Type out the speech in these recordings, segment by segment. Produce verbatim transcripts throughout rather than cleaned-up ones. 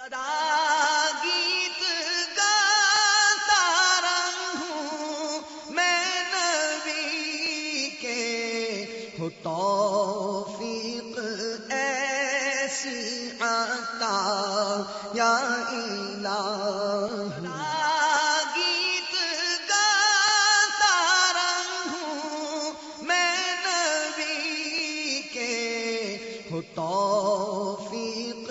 گیت گاتا رہوں میں نبی کے، ہو توفیق ایسی عطا یا الہی۔ گیت گاتا رہوں میں نبی کے، ہو توفیق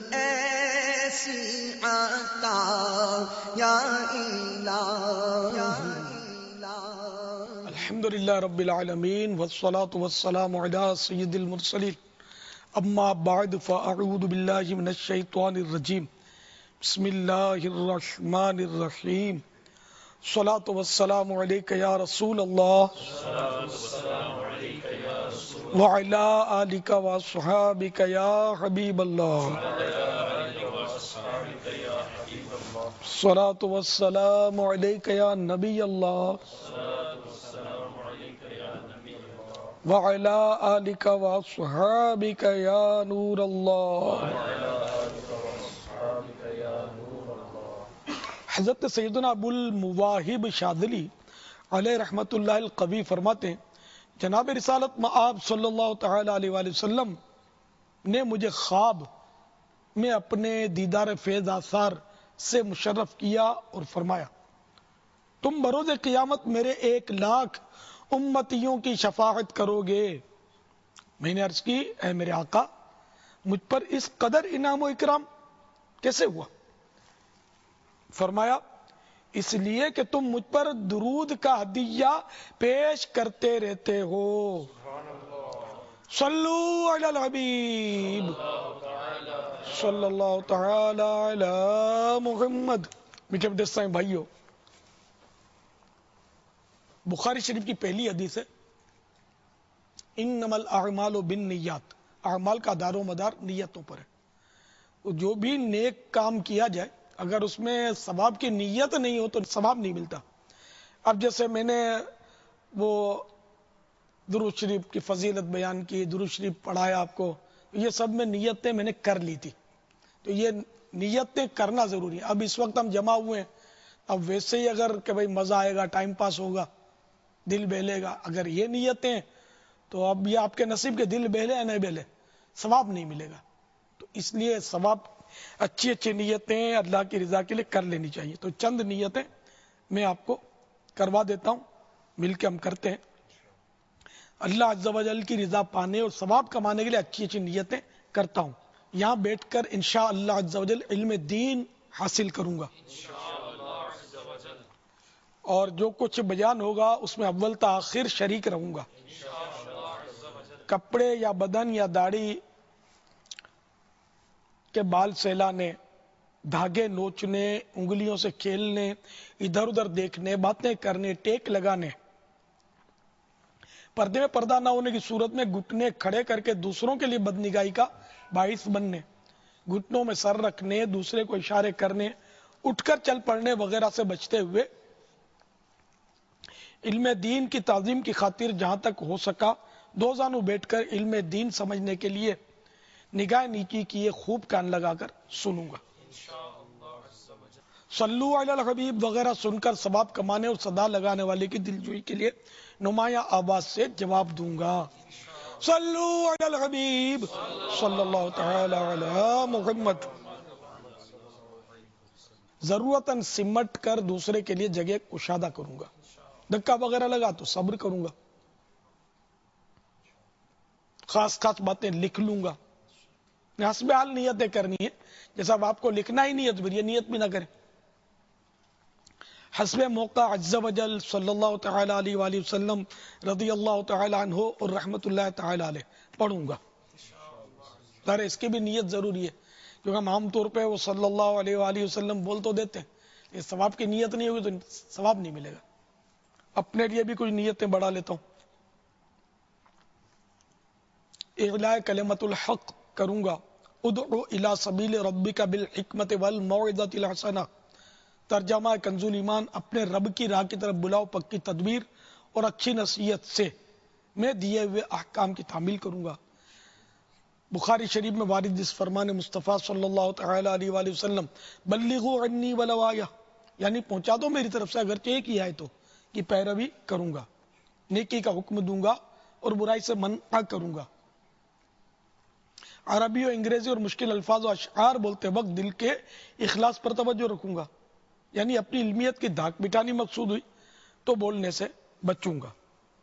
عطا یا الہی۔ الحمدللہ رب العالمین والصلاة والسلام علی سید المرسلین، اما بعد فاعوذ باللہ من الشیطان الرجیم، بسم اللہ الرحمن الرحیم۔ الصلاة والسلام علیک یا رسول اللہ وعلی آلک واصحابک یا حبیب اللہ۔ الصلاة والسلام علیک یا نبی اللہ وعلی آلک واصحابک یا نور اللہ۔ حضرت سیدنا ابو المواہب شاذلی علیہ رحمت اللہ القوی فرماتے ہیں، جناب رسالت مآب صلی اللہ تعالی علیہ وآلہ وسلم نے مجھے خواب میں اپنے دیدار فیض آثار سے مشرف کیا اور فرمایا، تم بروز قیامت میرے ایک لاکھ امتیوں کی شفاعت کرو گے۔ میں نے عرض کی، اے میرے آقا، مجھ پر اس قدر انعام و اکرام کیسے ہوا؟ فرمایا، اس لیے کہ تم مجھ پر درود کا ہدیہ پیش کرتے رہتے ہو۔ صلو علی الحبیب صلی اللہ تعالی علی محمد۔ میٹھے بدستہ بھائیو، بخاری شریف کی پہلی حدیث ہے، انما الاعمال بالنیات، اعمال کا دار و مدار نیتوں پر ہے۔ جو بھی نیک کام کیا جائے، اگر اس میں ثواب کی نیت نہیں ہو تو ثواب نہیں ملتا۔ اب جیسے میں نے وہ درود شریف کی فضیلت بیان کی، درود شریف پڑھایا آپ کو، یہ سب میں نیتیں میں نے کر لی تھی، تو یہ نیتیں کرنا ضروری ہے۔ اب اس وقت ہم جمع ہوئے ہیں، اب ویسے ہی اگر کہ بھائی مزہ آئے گا، ٹائم پاس ہوگا، دل بہلے گا، اگر یہ نیتیں تو اب یہ آپ کے نصیب کے دل بہلے یا نہیں بہلے، ثواب نہیں ملے گا۔ تو اس لیے ثواب اچھی اچھی نیتیں اللہ کی رضا کے لیے کر لینی چاہیے۔ تو چند نیتیں میں آپ کو کروا دیتا ہوں، مل کے ہم کرتے ہیں۔ اللہ عز و جل کی رضا پانے اور ثواب کمانے کے لیے اچھی اچھی نیتیں کرتا ہوں۔ یہاں بیٹھ کر انشاءاللہ عز و جل علم دین حاصل کروں گا، اور جو کچھ بیان ہوگا اس میں اول تا آخر شریک رہوں گا۔ کپڑے یا بدن یا داڑھی کے بال سہلانے، دھاگے نوچنے، انگلیوں سے کھیلنے، ادھر ادھر دیکھنے، باتیں کرنے، ٹیک لگانے، پردے میں پردہ نہ ہونے کی صورت میں گھٹنے کھڑے کر کے دوسروں کے لیے بدنگاہی کا باعث بننے، گھٹنوں میں سر رکھنے، دوسرے کو اشارے کرنے، اٹھ کر چل پڑنے وغیرہ سے بچتے ہوئے علم دین کی تعظیم کی خاطر جہاں تک ہو سکا دو زانو بیٹھ کر علم دین سمجھنے کے لیے نگاہ نیچی کیے خوب کان لگا کر سنوں گا۔ صلو علی الحبیب وغیرہ سن کر ثواب کمانے اور صدا لگانے والے کی دلجوئی کے لیے نمایاں آواز سے جواب دوں گا۔ صلو علی الحبیب صلی اللہ تعالی علی محمد۔ ضرورتاً سمٹ کر دوسرے کے لیے جگہ کشادہ کروں گا۔ دھکا وغیرہ لگا تو صبر کروں گا، خاص خاص باتیں لکھ لوں گا۔ حسب حال نیتیں کرنی ہے، جیسا اب آپ کو لکھنا ہی نہیں ہے تو پھر یہ نیت بھی نہ کریں۔ حسب موقع عز و جل صلی اللہ تعالی علیہ وآلہ وسلم رضی اللہ تعالی عنہ اور رحمت اللہ تعالی علیہ پڑھوں گا۔ ظاہر اس کی بھی نیت ضروری ہے، کیونکہ ہم عام طور پہ وہ صلی اللہ علیہ وآلہ وسلم بول تو دیتے ہیں، یہ ثواب کی نیت نہیں ہوگی تو ثواب نہیں ملے گا۔ اپنے لیے بھی کچھ نیتیں بڑھا لیتا ہوں۔ اعلاء کلمت الحق کروں گا، ادعو الی سبیل ربک بالحکمت والموعظۃ الحسنہ۔ ترجمہ کنز ایمان، اپنے رب کی راہ کی طرف بلاؤ پکی تدبیر اور اچھی نصیحت سے میں دیے ہوئے احکام کی تعمیل کروں گا۔ بخاری شریف میں وارد جس فرمان مصطفیٰ صلی اللہ تعالی علیہ وآلہ وسلم بلغوا عنی ولو آیہ، یعنی پہنچا دو میری طرف سے اگرچہ ایک ہی آئے تو، کی پیروی کروں گا، نیکی کا حکم دوں گا اور برائی سے منع کروں گا۔ عربی و انگریزی اور مشکل الفاظ و اشعار بولتے وقت دل کے اخلاص پر توجہ رکھوں گا، یعنی اپنی علمیت کی دھاک مٹانی مقصود ہوئی تو بولنے سے بچوں گا۔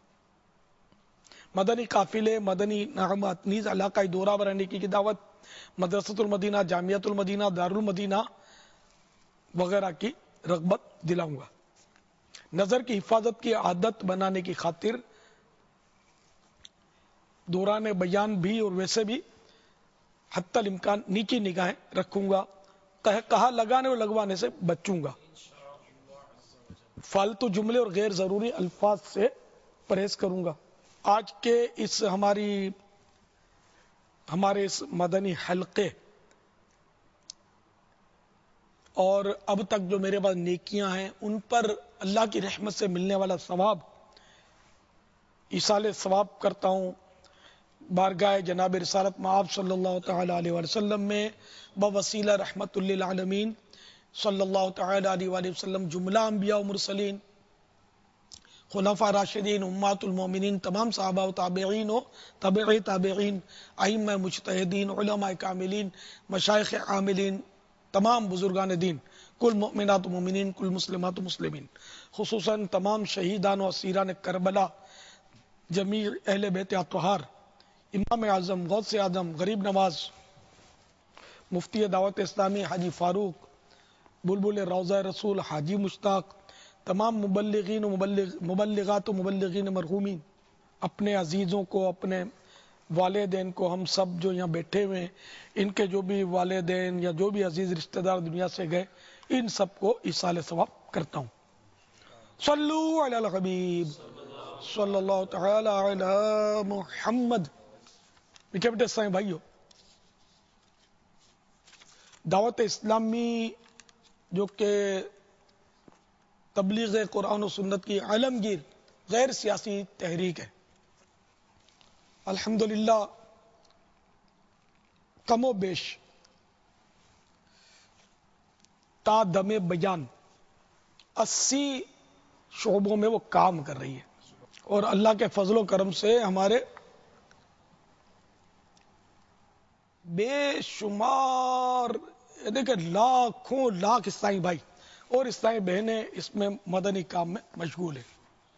مدنی قافلے، مدنی نغمات نیز علاقائی دورہ برانی کی دعوت، مدرسۃ المدینہ، جامعۃ المدینہ، دارالمدینہ وغیرہ کی رغبت دلاؤں گا۔ نظر کی حفاظت کی عادت بنانے کی خاطر دوران بیان بھی اور ویسے بھی حتی الامکان نیچی نگاہیں رکھوں گا۔ کہا لگانے اور لگوانے سے بچوں گا۔ فالتو جملے اور غیر ضروری الفاظ سے پرہیز کروں گا۔ آج کے اس ہماری ہمارے اس مدنی حلقے اور اب تک جو میرے پاس نیکیاں ہیں ان پر اللہ کی رحمت سے ملنے والا ثواب ایصال ثواب کرتا ہوں بارگاہ جناب رسالت مآب صلی اللہ تعالی علیہ وآلہ وسلم میں بوسیلہ رحمت للعالمین صلی اللہ تعالی علیہ وآلہ وسلم، جملہ انبیاء و مرسلین، خلفاء راشدین، امہات المومنین، تمام صحابہ و تابعین و تابع تابعین، ائمہ مجتہدین، علماء کاملین، مشائخ عاملین، تمام بزرگان دین، کل مؤمنات و مومنین، کل مسلمات و مسلمین، خصوصاً تمام شہیدان و اسیران کربلا، جمیع اہل بیت اطہار، امام اعظم، غوث اعظم، غریب نواز، مفتی دعوت اسلامی حاجی فاروق، بلبل روضہ رسول حاجی مشتاق، تمام مبلغین و مبلغ مبلغات و مبلغین مرحومین، اپنے عزیزوں کو، اپنے والدین کو، ہم سب جو یہاں بیٹھے ہوئے ہیں ان کے جو بھی والدین یا جو بھی عزیز رشتہ دار دنیا سے گئے ان سب کو ایصال ثواب کرتا ہوں۔ صلو علی الحبیب صلی اللہ تعالی علی محمد۔ میٹھے بیٹے سائیں بھائیو، دعوت اسلامی جو کہ تبلیغ قرآن و سنت کی عالمگیر غیر سیاسی تحریک ہے، الحمدللہ کم و بیش تا دم بیان اسی شعبوں میں وہ کام کر رہی ہے، اور اللہ کے فضل و کرم سے ہمارے بے شمار دیکھیں لاکھوں لاکھ اسلامی بھائی اور اسلامی بہنیں اس میں مدنی کام میں مشغول ہیں۔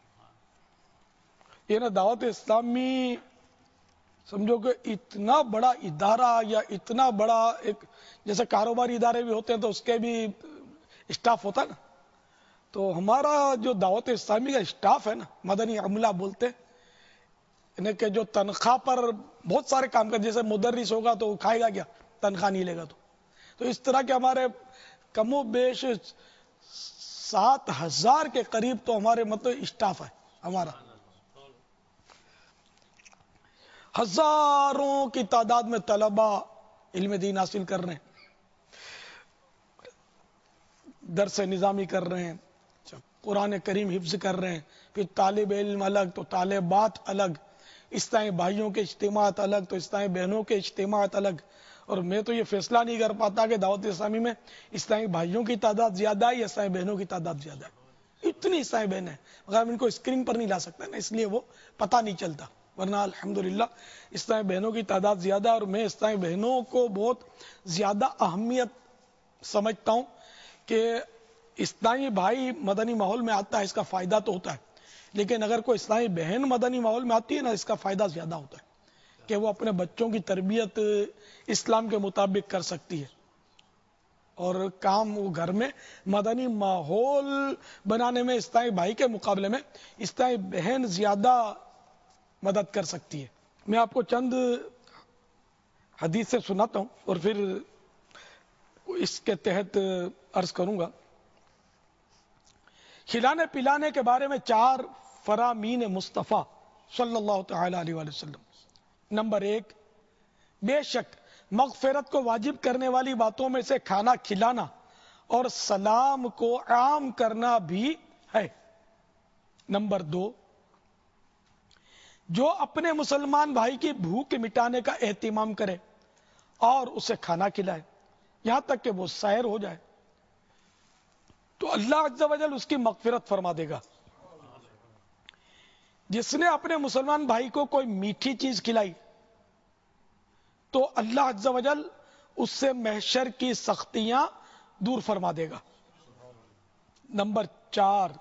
یہ نا دعوت اسلامی سمجھو کہ اتنا بڑا ادارہ یا اتنا بڑا ایک جیسے کاروباری ادارے بھی ہوتے ہیں تو اس کے بھی اسٹاف ہوتا ہے نا، تو ہمارا جو دعوت اسلامی کا اسٹاف ہے نا، مدنی عملہ بولتے ہیں انہیں، کہ جو تنخواہ پر بہت سارے کام کر، جیسے مدرس ہوگا تو کھائے گا کیا، تنخواہ نہیں لے گا تو تو اس طرح کے ہمارے کم و بیش سات ہزار کے قریب تو ہمارے مطلب اسٹاف ہے ہمارا، ہزاروں کی تعداد میں طلبہ علم دین حاصل کر رہے ہیں، درس نظامی کر رہے ہیں، قرآن کریم حفظ کر رہے ہیں، پھر طالب علم الگ تو طالبات الگ، اسلامی بھائیوں کے اجتماعات الگ تو اسلامی بہنوں کے اجتماعات الگ۔ اور میں تو یہ فیصلہ نہیں کر پاتا کہ دعوت اسلامی میں اسلامی بھائیوں کی تعداد زیادہ ہے یا اسلامی بہنوں کی تعداد زیادہ ہے، اتنی اسلامی بہنیں ہیں مگر ہم ان کو اسکرین پر نہیں لا سکتے نا، اس لیے وہ پتہ نہیں چلتا، ورنہ الحمدللہ اسلامی بہنوں کی تعداد زیادہ ہے، اور میں اسلامی بہنوں کو بہت زیادہ اہمیت سمجھتا ہوں کہ اسلامی بھائی مدنی ماحول میں آتا ہے اس کا فائدہ تو ہوتا ہے، لیکن اگر کوئی اسلامی بہن مدنی ماحول میں آتی ہے نا، اس کا فائدہ زیادہ ہوتا ہے کہ وہ اپنے بچوں کی تربیت اسلام کے مطابق کر سکتی ہے، اور کام وہ گھر میں مدنی ماحول بنانے میں اسلامی بھائی کے مقابلے میں اسلامی بہن زیادہ مدد کر سکتی ہے۔ میں آپ کو چند حدیث سے سناتا ہوں اور پھر اس کے تحت عرض کروں گا۔ کھلانے پلانے کے بارے میں چار فرامین مصطفیٰ صلی اللہ تعالی علیہ وآلہ وسلم۔ نمبر ایک، بے شک مغفرت کو واجب کرنے والی باتوں میں سے کھانا کھلانا اور سلام کو عام کرنا بھی ہے۔ نمبر دو، جو اپنے مسلمان بھائی کی بھوک مٹانے کا اہتمام کرے اور اسے کھانا کھلائے یہاں تک کہ وہ سیر ہو جائے تو اللہ عز و جل اس کی مغفرت فرما دے گا. جس نے اپنے مسلمان بھائی کو کوئی میٹھی چیز کھلائی تو اللہ عز و جل اس سے محشر کی سختیاں دور فرما دے گا. نمبر چار،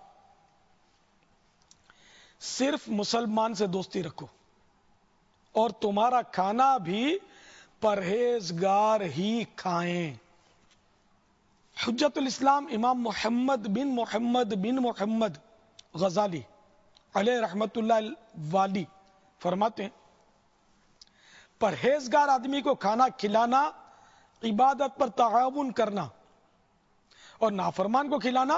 صرف مسلمان سے دوستی رکھو اور تمہارا کھانا بھی پرہیزگار ہی کھائیں. حجت الاسلام امام محمد بن محمد بن محمد غزالی علیہ رحمت اللہ والی فرماتے ہیں پرہیزگار آدمی کو کھانا کھلانا عبادت پر تعاون کرنا اور نافرمان کو کھلانا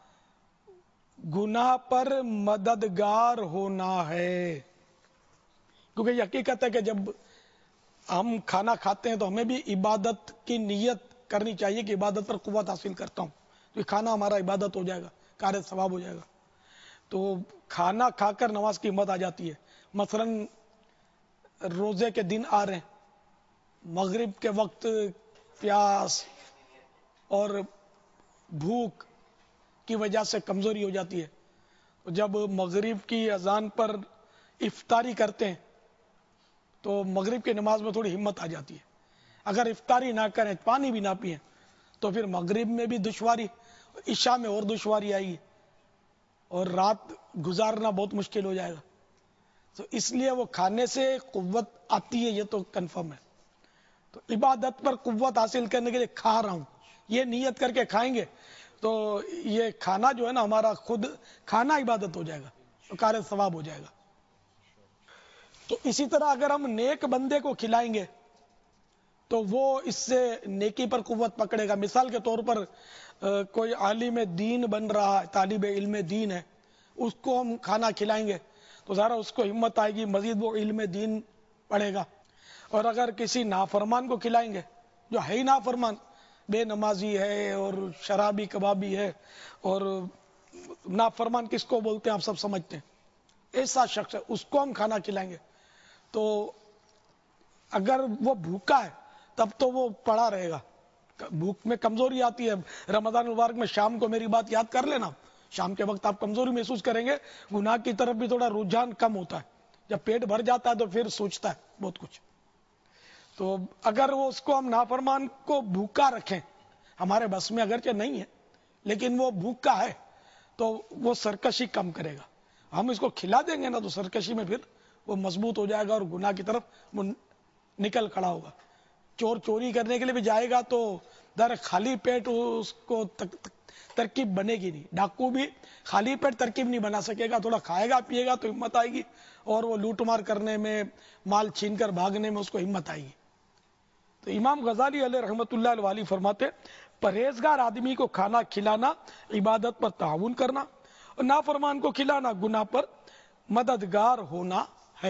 گناہ پر مددگار ہونا ہے. کیونکہ یہ حقیقت ہے کہ جب ہم کھانا کھاتے ہیں تو ہمیں بھی عبادت کی نیت کرنی چاہیے کہ عبادت پر قوت حاصل کرتا ہوں تو کھانا ہمارا عبادت ہو جائے گا، کار ثواب ہو جائے گا. تو کھانا کھا کر نماز کی ہمت آ جاتی ہے. مثلا روزے کے دن آ رہے ہیں، مغرب کے وقت پیاس اور بھوک کی وجہ سے کمزوری ہو جاتی ہے. جب مغرب کی اذان پر افطاری کرتے ہیں تو مغرب کی نماز میں تھوڑی ہمت آ جاتی ہے. اگر افطاری نہ کریں، پانی بھی نہ پئیں تو پھر مغرب میں بھی دشواری، عشاء میں اور دشواری آئی اور رات گزارنا بہت مشکل ہو جائے گا. تو اس لیے وہ کھانے سے قوت آتی ہے، یہ تو کنفرم ہے. تو عبادت پر قوت حاصل کرنے کے لیے کھا رہا ہوں یہ نیت کر کے کھائیں گے تو یہ کھانا جو ہے نا ہمارا خود کھانا عبادت ہو جائے گا، کار ثواب ہو جائے گا. تو اسی طرح اگر ہم نیک بندے کو کھلائیں گے تو وہ اس سے نیکی پر قوت پکڑے گا. مثال کے طور پر کوئی عالم دین بن رہا ہے، طالب علم دین ہے، اس کو ہم کھانا کھلائیں گے تو ذرا اس کو ہمت آئے گی، مزید وہ علم دین پڑھے گا. اور اگر کسی نافرمان کو کھلائیں گے جو ہے ہی نافرمان، بے نمازی ہے اور شرابی کبابی ہے، اور نافرمان کس کو بولتے ہیں آپ سب سمجھتے ہیں، ایسا شخص ہے، اس کو ہم کھانا کھلائیں گے تو اگر وہ بھوکا ہے تب تو وہ پڑا رہے گا. بھوک میں کمزوری آتی ہے. رمضان المبارک میں شام کو میری بات یاد کر لینا، شام کے وقت آپ کمزوری محسوس کریں گے، گناہ کی طرف بھی تھوڑا رجحان کم ہوتا ہے. جب پیٹ بھر جاتا ہے تو پھر سوچتا ہے بہت کچھ. تو اگر وہ اس کو ہم نافرمان کو بھوکا رکھیں، ہمارے بس میں اگرچہ نہیں ہے لیکن وہ بھوکا ہے تو وہ سرکشی کم کرے گا. ہم اس کو کھلا دیں گے نا تو سرکشی میں پھر وہ مضبوط ہو جائے گا اور گناہ کی طرف وہ نکل کھڑا ہوگا. چور چوری کرنے کے لیے بھی جائے گا تو در خالی پیٹ اس کو ترکیب بنے گی نہیں. ڈاکو بھی خالی پیٹ ترکیب نہیں بنا سکے گا، تھوڑا کھائے گا پیے گا تو ہمت آئے گی اور وہ لوٹ مار کرنے میں، مال چھین کر بھاگنے میں اس کو ہمت آئے گی. تو امام غزالی علیہ رحمت اللہ علیہ فرماتے پرہیزگار آدمی کو کھانا کھلانا عبادت پر تعاون کرنا اور نافرمان کو کھلانا گناہ پر مددگار ہونا ہے.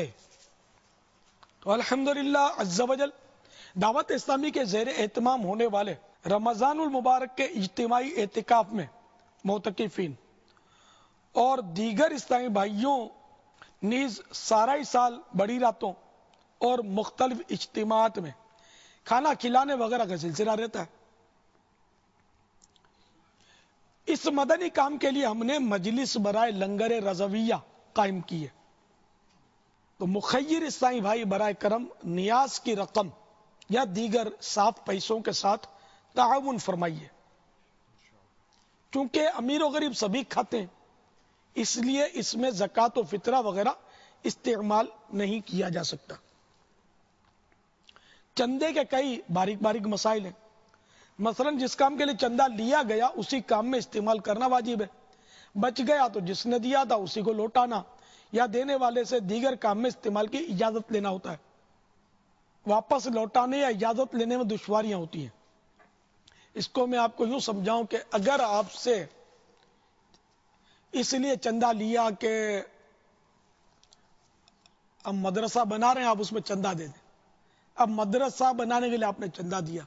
تو الحمدللہ عز و جل دعوت اسلامی کے زیر اہتمام ہونے والے رمضان المبارک کے اجتماعی اعتکاف میں معتکفین اور دیگر اسلامی بھائیوں نیز سارا سال بڑی راتوں اور مختلف اجتماعات میں کھانا کھلانے وغیرہ کا سلسلہ رہتا ہے. اس مدنی کام کے لیے ہم نے مجلس برائے لنگر رضویہ قائم کی ہے. تو مخیر اسلامی بھائی برائے کرم نیاز کی رقم یا دیگر صاف پیسوں کے ساتھ تعاون فرمائیے. چونکہ امیر و غریب سبھی کھاتے ہیں اس لیے اس میں زکوٰۃ و فطرہ وغیرہ استعمال نہیں کیا جا سکتا. چندے کے کئی باریک باریک مسائل ہیں. مثلا جس کام کے لیے چندہ لیا گیا اسی کام میں استعمال کرنا واجب ہے. بچ گیا تو جس نے دیا تھا اسی کو لوٹانا یا دینے والے سے دیگر کام میں استعمال کی اجازت لینا ہوتا ہے. واپس لوٹانے یا اجازت لینے میں دشواریاں ہوتی ہیں. اس کو میں آپ کو یوں سمجھاؤں کہ اگر آپ سے اس لیے چندہ لیا کہ اب مدرسہ بنا رہے ہیں آپ اس میں چندہ دے دیں، اب مدرسہ بنانے کے لیے آپ نے چندہ دیا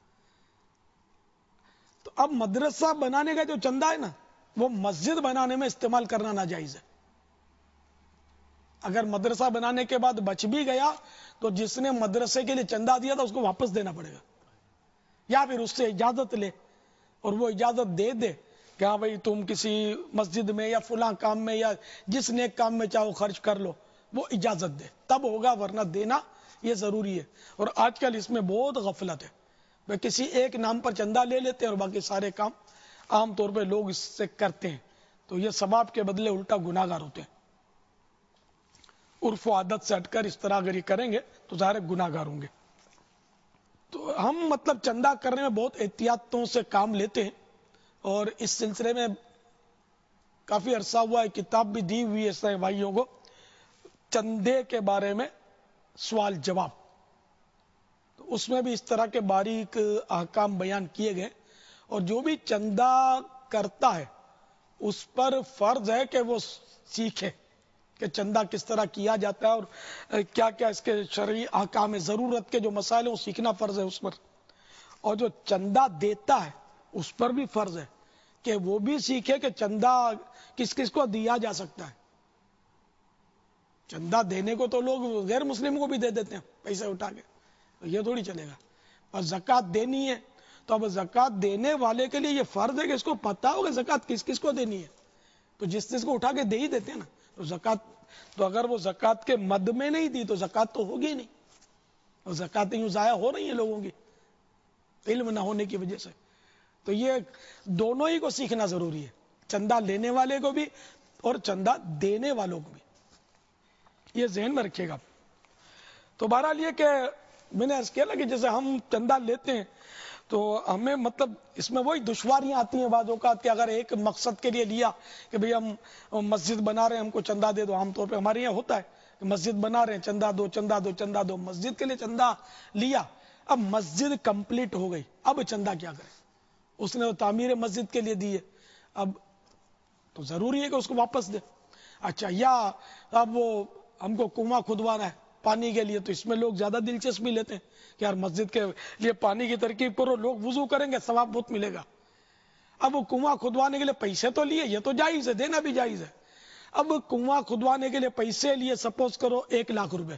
تو اب مدرسہ بنانے کا جو چندہ ہے نا وہ مسجد بنانے میں استعمال کرنا ناجائز ہے. اگر مدرسہ بنانے کے بعد بچ بھی گیا تو جس نے مدرسے کے لیے چندہ دیا تھا اس کو واپس دینا پڑے گا، یا پھر اس سے اجازت لے اور وہ اجازت دے دے کہ ہاں بھائی تم کسی مسجد میں یا فلاں کام میں یا جس نیک کام میں چاہو خرچ کر لو، وہ اجازت دے تب ہوگا، ورنہ دینا یہ ضروری ہے۔ اور آج کل اس میں بہت غفلت ہے، وہ کسی ایک نام پر چندہ لے لیتے ہیں اور باقی سارے کام عام طور پہ لوگ اس سے کرتے ہیں، تو یہ ثواب کے بدلے الٹا گناہ گار ہوتے ہیں۔ عرف و عادت سے ہٹ کر اس طرح اگر یہ کریں گے تو ظاہر گناہ گار ہوں گے۔ تو ہم مطلب چندہ کرنے میں بہت احتیاطوں سے کام لیتے ہیں، اور اس سلسلے میں کافی عرصہ ہوا ہے، کتاب بھی دی ہوئی ہے سارے بھائیوں کو، چندے کے بارے میں سوال جواب، تو اس میں بھی اس طرح کے باریک احکام بیان کیے گئے، اور جو بھی چندہ کرتا ہے اس پر فرض ہے کہ وہ سیکھے کہ چندہ کس طرح کیا جاتا ہے اور کیا کیا اس کے شرعی احکام ضرورت کے جو مسائل ہیں وہ سیکھنا فرض ہے اس پر، اور جو چندہ دیتا ہے اس پر بھی فرض ہے کہ وہ بھی سیکھے کہ چندہ کس کس کو دیا جا سکتا ہے۔ چندہ دینے کو تو لوگ غیر مسلم کو بھی دے دیتے ہیں پیسے اٹھا کے، یہ تھوڑی چلے گا، اور زکوٰۃ دینی ہے تو اب زکوٰۃ دینے والے کے لیے یہ فرض ہے کہ اس کو پتا ہوگا زکوٰۃ کس کس کو دینی ہے، تو جس جس کو اٹھا کے دے ہی دیتے ہیں نا، تو زکوٰۃ تو اگر وہ زکوٰۃ کے مد میں نہیں دی تو زکوٰۃ تو ہوگی نہیں، اور زکوٰۃ یوں ضائع ہو رہی ہیں لوگوں کی علم نہ ہونے کی وجہ سے۔ تو یہ دونوں ہی کو سیکھنا ضروری ہے، چندہ لینے والے کو بھی اور چندہ دینے والوں کو بھی، یہ ذہن میں رکھیے گا۔ تو بہرحال یہ کہ میں نے عرض کیا نا کہ جیسے ہم چندہ لیتے ہیں تو ہمیں مطلب اس میں وہی دشواریاں آتی ہیں بعض اوقات کہ اگر ایک مقصد کے لیے لیا کہ بھئی ہم مسجد بنا رہے ہیں ہم کو چندہ دے دو، عام طور پہ ہمارے یہاں ہوتا ہے کہ مسجد بنا رہے ہیں چندہ دو چندہ دو چندہ دو، مسجد کے لیے چندہ لیا، اب مسجد کمپلیٹ ہو گئی، اب چندہ کیا کرے، اس نے تعمیر مسجد کے لیے دی ہے، اب تو ضروری ہے کہ اس کو واپس دے۔ اچھا، یا اب وہ ہم کو کنواں کھدوانا ہے پانی کے لیے، تو اس میں لوگ زیادہ دلچسپی لیتے ہیں کہ یار مسجد کے لیے پانی کی ترکیب کرو، لوگ وضو کریں گے ثواب بہت ملے گا۔ اب وہ کنواں کھدوانے کے لیے پیسے تو لیے، یہ تو جائز ہے، دینا بھی جائز ہے، اب کنواں کھدوانے کے لیے پیسے لیے سپوز کرو ایک لاکھ روپے،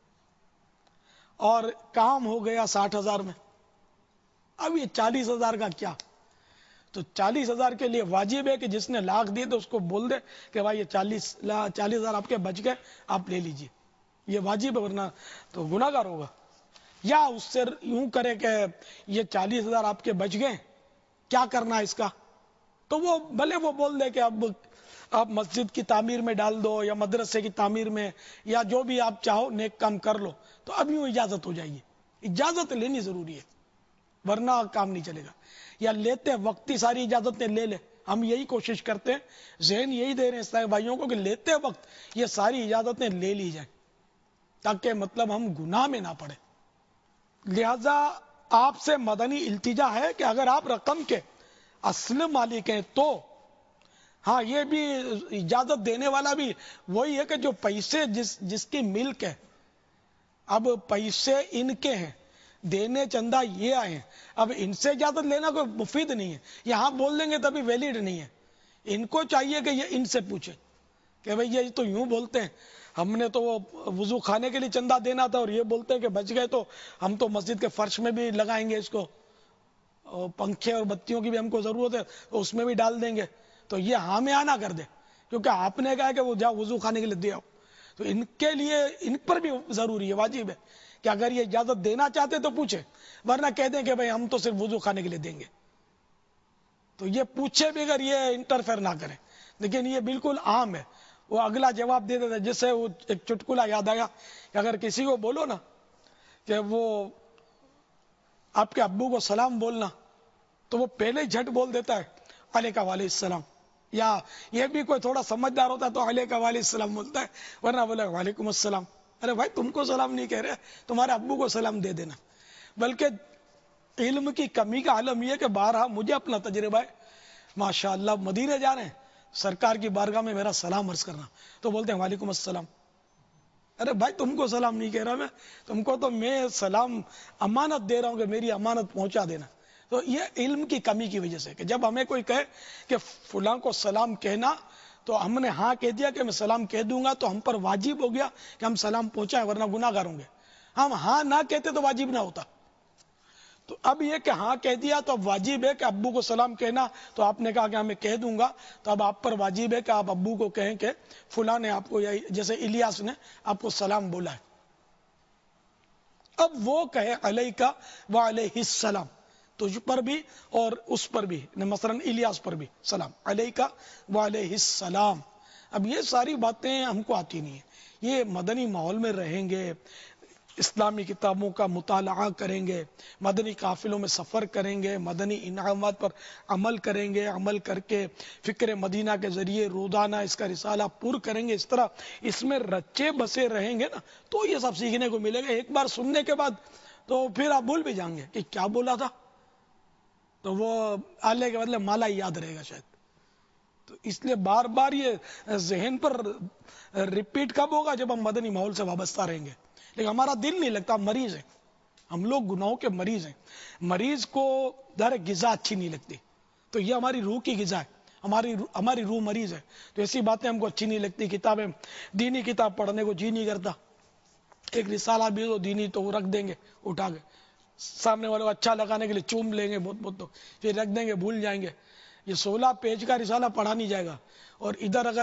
اور کام ہو گیا ساٹھ ہزار میں، اب یہ چالیس ہزار کا کیا؟ تو چالیس ہزار کے لیے واجب ہے کہ جس نے لاکھ دیے تو اس کو بول دے کہ بھائی یہ چالیس چالیس ہزار آپ کے بچ گئے، آپ لے لیجئے، یہ واجب ہے، ورنہ تو گناہ گار ہوگا۔ یا اس سے یوں کرے کہ یہ چالیس ہزار آپ کے بچ گئے، کیا کرنا ہے اس کا؟ تو وہ بھلے وہ بول دے کہ اب آپ مسجد کی تعمیر میں ڈال دو یا مدرسے کی تعمیر میں یا جو بھی آپ چاہو نیک کام کر لو، تو اب یوں اجازت ہو جائے گی، اجازت لینی ضروری ہے ورنہ کام نہیں چلے گا۔ یا لیتے وقت ہی ساری اجازتیں لے لے، ہم یہی کوشش کرتے ہیں، ذہن یہی دے رہے ہیں سارے بھائیوں کو کہ لیتے وقت یہ ساری اجازتیں لے لی جائیں تاکہ مطلب ہم گناہ میں نہ پڑے۔ لہذا آپ سے مدنی التجا ہے کہ اگر آپ رقم کے اصل مالک ہیں تو ہاں یہ بھی اجازت دینے والا بھی وہی ہے کہ جو پیسے جس جس کی ملک ہے، اب پیسے ان کے ہیں، دینے چندہ یہ آئے ہیں، اب ان سے اجازت لینا کوئی مفید نہیں ہے، یہاں بول دیں گے تبھی ویلڈ نہیں ہے، ان کو چاہیے کہ یہ ان سے پوچھے کہ بھئی یہ تو یوں بولتے ہیں ہم نے تو وہ وضو خانے کے لیے چندہ دینا تھا، اور یہ بولتے ہیں کہ بچ گئے تو ہم تو مسجد کے فرش میں بھی لگائیں گے اس کو، اور پنکھے اور بتیوں کی بھی ہم کو ضرورت ہے تو اس میں بھی ڈال دیں گے، تو یہ ہاں میں آنا کر دے کیونکہ آپ نے کہا کہ وہ جاؤ وضو خانے کے لیے دے آؤ، تو ان کے لیے ان پر بھی ضروری ہے، واجب ہے کہ اگر یہ اجازت دینا چاہتے تو پوچھے، ورنہ کہہ دیں کہ بھئی ہم تو صرف وضو خانے کے لیے دیں گے، تو یہ پوچھے بھی اگر یہ انٹرفیئر نہ کریں۔ لیکن یہ بالکل عام ہے، وہ اگلا جواب دے دیتا ہے، جس سے وہ ایک چٹکلا یاد آیا کہ اگر کسی کو بولو نا کہ وہ آپ کے ابو کو سلام بولنا تو وہ پہلے ہی جھٹ بول دیتا ہے علیکہ وعلیہ السلام، یا یہ بھی کوئی تھوڑا سمجھدار ہوتا ہے تو علیکہ وعلیہ السلام بولتا ہے، ورنہ بولے وعلیکم السلام۔ ارے بھائی تم کو سلام نہیں کہہ رہے، تمہارے ابو کو سلام دے دینا۔ بلکہ علم کی کمی کا عالم یہ کہ بارہا مجھے اپنا تجربہ ہے، ماشاءاللہ مدینے جا رہے ہیں سرکار کی بارگاہ میں میرا سلام عرض کرنا تو بولتے ہیں وعلیکم السلام۔ ارے بھائی تم کو سلام نہیں کہہ رہا میں، تم کو تو میں سلام امانت دے رہا ہوں کہ میری امانت پہنچا دینا۔ تو یہ علم کی کمی کی وجہ سے کہ جب ہمیں کوئی کہے کہ فلاں کو سلام کہنا تو ہم نے ہاں کہہ دیا کہ میں سلام کہہ دوں گا تو ہم پر واجب ہو گیا کہ ہم سلام پہنچائیں، ورنہ گناہ گار ہوں گے. ہم ہاں نہ کہتے تو واجب نہ ہوتا. تو اب یہ کہ ہاں کہہ دیا تو اب واجب ہے کہ ابو کو سلام کہنا. تو آپ نے کہا کہ میں کہہ دوں گا، تو اب آپ پر واجب ہے کہ آپ ابو کو کہیں کہ فلاں نے آپ کو، جیسے الیاس نے آپ کو سلام بولا ہے. اب وہ کہے علیکہ وعلیہ السلام، تجھ پر بھی اور اس پر بھی، مثلا الیاس پر بھی سلام، علیکہ وعلیہ السلام. اب یہ ساری باتیں ہم کو آتی نہیں ہیں. یہ مدنی ماحول میں رہیں گے، اسلامی کتابوں کا مطالعہ کریں گے، مدنی قافلوں میں سفر کریں گے، مدنی انعامات پر عمل کریں گے، عمل کر کے فکر مدینہ کے ذریعے روزانہ اس کا رسالہ پر کریں گے، اس طرح اس میں رچے بسے رہیں گے نا، تو یہ سب سیکھنے کو ملے گا. ایک بار سننے کے بعد تو پھر آپ بھول بھی جائیں گے کہ کیا بولا تھا، تو وہ آلے کے بدلے مالا ہی یاد رہے گا شاید. تو اس لیے بار بار یہ ذہن پر ریپیٹ کب ہوگا؟ جب ہم مدنی ماحول سے وابستہ رہیں گے. لیکن ہمارا دل نہیں لگتا، مریض ہے ہم لوگ، گناہوں کے مریض ہیں. مریض کو در غذا اچھی نہیں لگتی، تو یہ ہماری روح کی غذا ہے. ہماری ہماری روح مریض ہے، تو ایسی باتیں ہم کو اچھی نہیں لگتی. کتابیں، دینی کتاب پڑھنے کو جی نہیں کرتا. ایک رسالہ بھی ہو دینی تو وہ رکھ دیں گے اٹھا کے سامنے والے کو اچھا لگانے کے لیے، چوم لیں گے بہت بہت، تو پھر رکھ دیں گے، بھول جائیں گے. یہ سولہ پیج کا رسالہ پڑھا نہیں جائے گا. اور ادھر اگر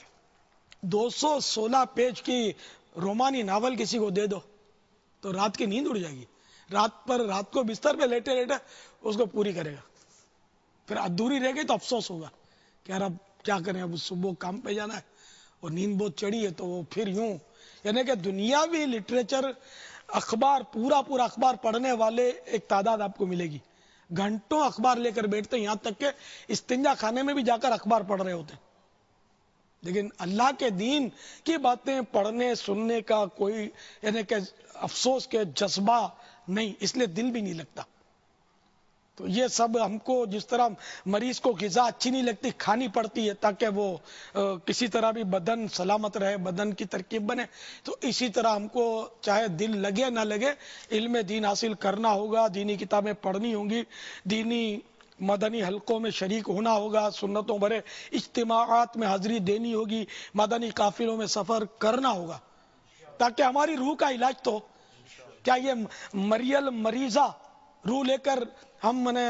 دو سو سولہ پیج کی رومانی ناول کسی کو دے دو تو رات کی نیند اڑ جائے گی. رات پر رات کو بستر پہ لیٹے لیٹے اس کو پوری کرے گا. پھر ادھوری رہ گئی تو افسوس ہوگا کہ یار اب کیا کریں، اب صبح کام پہ جانا ہے اور نیند بہت چڑھی ہے. تو وہ پھر یوں، یعنی کہ دنیاوی لٹریچر، اخبار، پورا پورا اخبار پڑھنے والے ایک تعداد آپ کو ملے گی. گھنٹوں اخبار لے کر بیٹھتے ہیں، یہاں تک کہ استنجا خانے میں بھی جا کر اخبار پڑھ رہے ہوتے ہیں. لیکن اللہ کے دین کی باتیں پڑھنے سننے کا کوئی، یعنی کہ افسوس کے جذبہ نہیں، اس لیے دل بھی نہیں لگتا. تو یہ سب ہم کو، جس طرح مریض کو غذا اچھی نہیں لگتی، کھانی پڑتی ہے تاکہ وہ کسی طرح بھی بدن سلامت رہے، بدن کی ترکیب بنے. تو اسی طرح ہم کو چاہے دل لگے نہ لگے، علم دین حاصل کرنا ہوگا، دینی کتابیں پڑھنی ہوں گی، دینی مدنی حلقوں میں شریک ہونا ہوگا، سنتوں بھرے اجتماعات میں حاضری دینی ہوگی، مدنی قافلوں میں سفر کرنا ہوگا، تاکہ ہماری روح کا علاج تو. کیا یہ مریل مریضہ روح لے کر ہم نے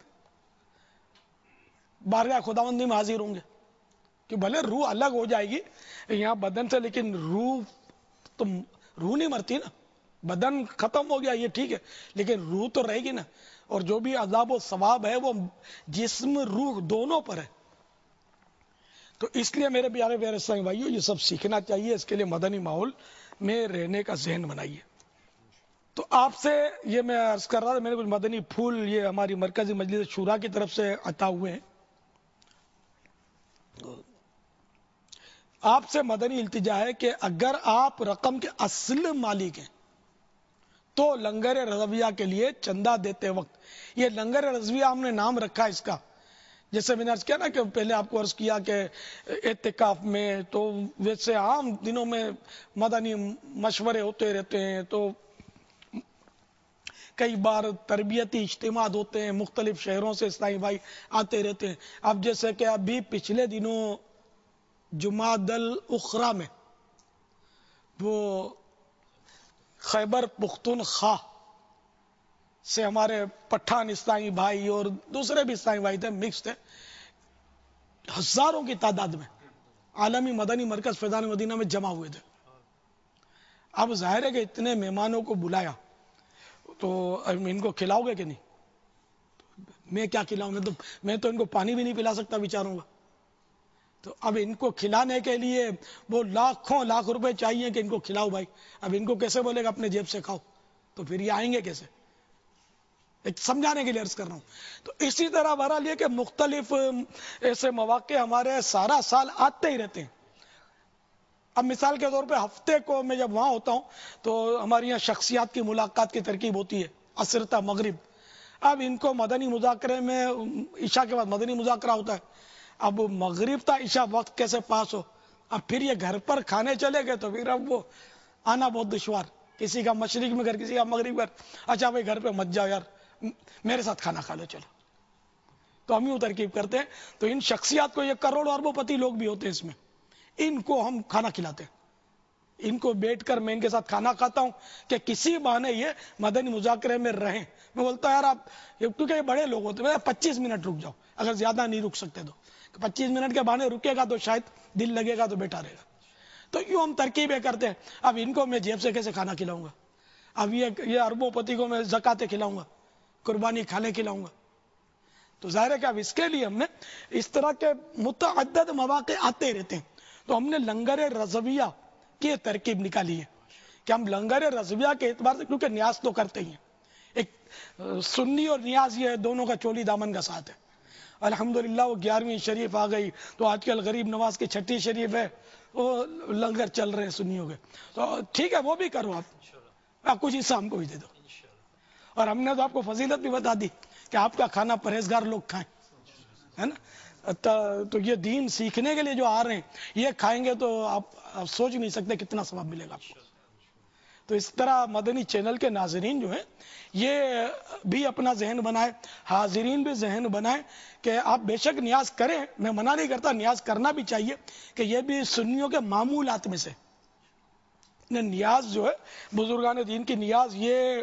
بارگاہ خداوندی میں حاضر ہوں گے؟ کہ بھلے روح الگ ہو جائے گی یہاں بدن سے، لیکن روح تو، روح نہیں مرتی نا. بدن ختم ہو گیا یہ ٹھیک ہے، لیکن روح تو رہے گی نا. اور جو بھی عذاب و ثواب ہے وہ جسم روح دونوں پر ہے. تو اس لیے میرے پیارے پیارے اسلامی بھائیوں، یہ سب سیکھنا چاہیے. اس کے لیے مدنی ماحول میں رہنے کا ذہن بنائیے. تو آپ سے یہ میں عرض کر رہا تھا، میرے کچھ مدنی پھول یہ ہماری مرکزی مجلس شورا کی طرف سے عطا ہوئے ہیں. آپ سے مدنی التجا ہے کہ اگر آپ رقم کے اصل مالک ہیں تو لنگر رضویہ کے لیے چندہ دیتے وقت، یہ لنگر رضویہ ہم نے نام رکھا اس کا، جیسے میں نے عرض کیا نا کہ پہلے آپ کو عرض کیا کہ اعتکاف میں تو ویسے عام دنوں میں مدنی مشورے ہوتے رہتے ہیں، تو کئی بار تربیتی اجتماعات ہوتے ہیں، مختلف شہروں سے اسلامی بھائی آتے رہتے ہیں. اب جیسے کہ ابھی پچھلے دنوں جمادی الاخری میں وہ خیبر پختونخوا سے ہمارے پٹھان اسلامی بھائی اور دوسرے بھی اسلامی بھائی تھے، مکس تھے، ہزاروں کی تعداد میں عالمی مدنی مرکز فیضان مدینہ میں جمع ہوئے تھے. اب ظاہر ہے کہ اتنے مہمانوں کو بلایا تو ان کو کھلاؤ گے کہ نہیں؟ میں کیا کھلاؤں؟ میں تو میں تو ان کو پانی بھی نہیں پلا سکتا بیچاروں کا. تو اب ان کو کھلانے کے لیے وہ لاکھوں لاکھ روپے چاہیے کہ ان کو کھلاؤ بھائی. اب ان کو کیسے بولے گا اپنے جیب سے کھاؤ؟ تو پھر یہ آئیں گے کیسے؟ ایک سمجھانے کے لیے عرض کر رہا ہوں. تو اسی طرح بہرحال یہ کہ مختلف ایسے مواقع ہمارے سارا سال آتے ہی رہتے ہیں. اب مثال کے طور پہ ہفتے کو میں جب وہاں ہوتا ہوں تو ہماری یہاں شخصیات کی ملاقات کی ترکیب ہوتی ہے، عصر تا مغرب. اب ان کو مدنی مذاکرے میں عشاء کے بعد مدنی مذاکرہ ہوتا ہے. اب مغرب تا عشاء وقت کیسے پاس ہو؟ اب پھر یہ گھر پر کھانے چلے گئے تو پھر اب وہ آنا بہت دشوار. کسی کا مشرق میں گھر، کسی کا مغرب گھر. اچھا بھائی گھر پہ مت جاؤ یار، میرے ساتھ کھانا کھا لو چلو. تو ہم یوں ترکیب کرتے ہیں. تو ان شخصیات کو، یہ کروڑ اربوں پتی لوگ بھی ہوتے ہیں اس میں، ان کو ہم کھانا کھلاتے ہیں. ان کو بیٹھ کر میں ان کے ساتھ کھانا کھاتا ہوں کہ کسی بہانے یہ مدنی مذاکرے میں رہیں. میں بولتا ہوں یار آپ، کیونکہ یہ بڑے لوگ ہوتے ہیں، پچیس منٹ رک جاؤ، اگر زیادہ نہیں رک سکتے تو پچیس منٹ کے بہانے رکے گا تو شاید دل لگے گا تو بیٹا رہے گا. تو یوں ہم ترکیبیں کرتے ہیں. اب ان کو میں جیب سے کیسے کھانا کھلاؤں گا؟ اب یہ یہ اربوں پتی کو میں زکاتیں کھلاؤں گا، قربانی کھانے کھلاؤں گا؟ تو ظاہر ہے کہ اب اس کے لیے ہم نے اس طرح کے متعدد مواقع آتے رہتے ہیں. تو ہم نے لنگر رضویہ کی ترکیب نکالی ہے کہ ہم لنگر رضویہ کے اعتبار سے، کیونکہ نیاز تو کرتے ہی ہیں، ایک سنی اور نیاز یہ دونوں کا چولی دامن کا ساتھ ہے. الحمدللہ وہ گیارہویں شریف آ گئی تو آج کل غریب نواز کی چھٹی شریف ہے، وہ لنگر چل رہے ہیں سنیوں کے. تو ٹھیک ہے، وہ بھی کرو آپ، آپ کچھ حصہ ہم کو بھی دے دو. اور ہم نے تو آپ کو فضیلت بھی بتا دی کہ آپ کا کھانا پرہیزگار لوگ کھائیں، ہے نا. تو یہ دین سیکھنے کے لیے جو آ رہے ہیں یہ کھائیں گے تو آپ سوچ نہیں سکتے کتنا ثواب ملے گا آپ کو. تو اس طرح مدنی چینل کے ناظرین جو ہیں یہ بھی اپنا ذہن بنائے، حاضرین بھی ذہن بنائے کہ آپ بے شک نیاز کریں، میں منع نہیں کرتا، نیاز کرنا بھی چاہیے، کہ یہ بھی سنیوں کے معمولات میں سے نیاز جو ہے، بزرگان دین کی نیاز یہ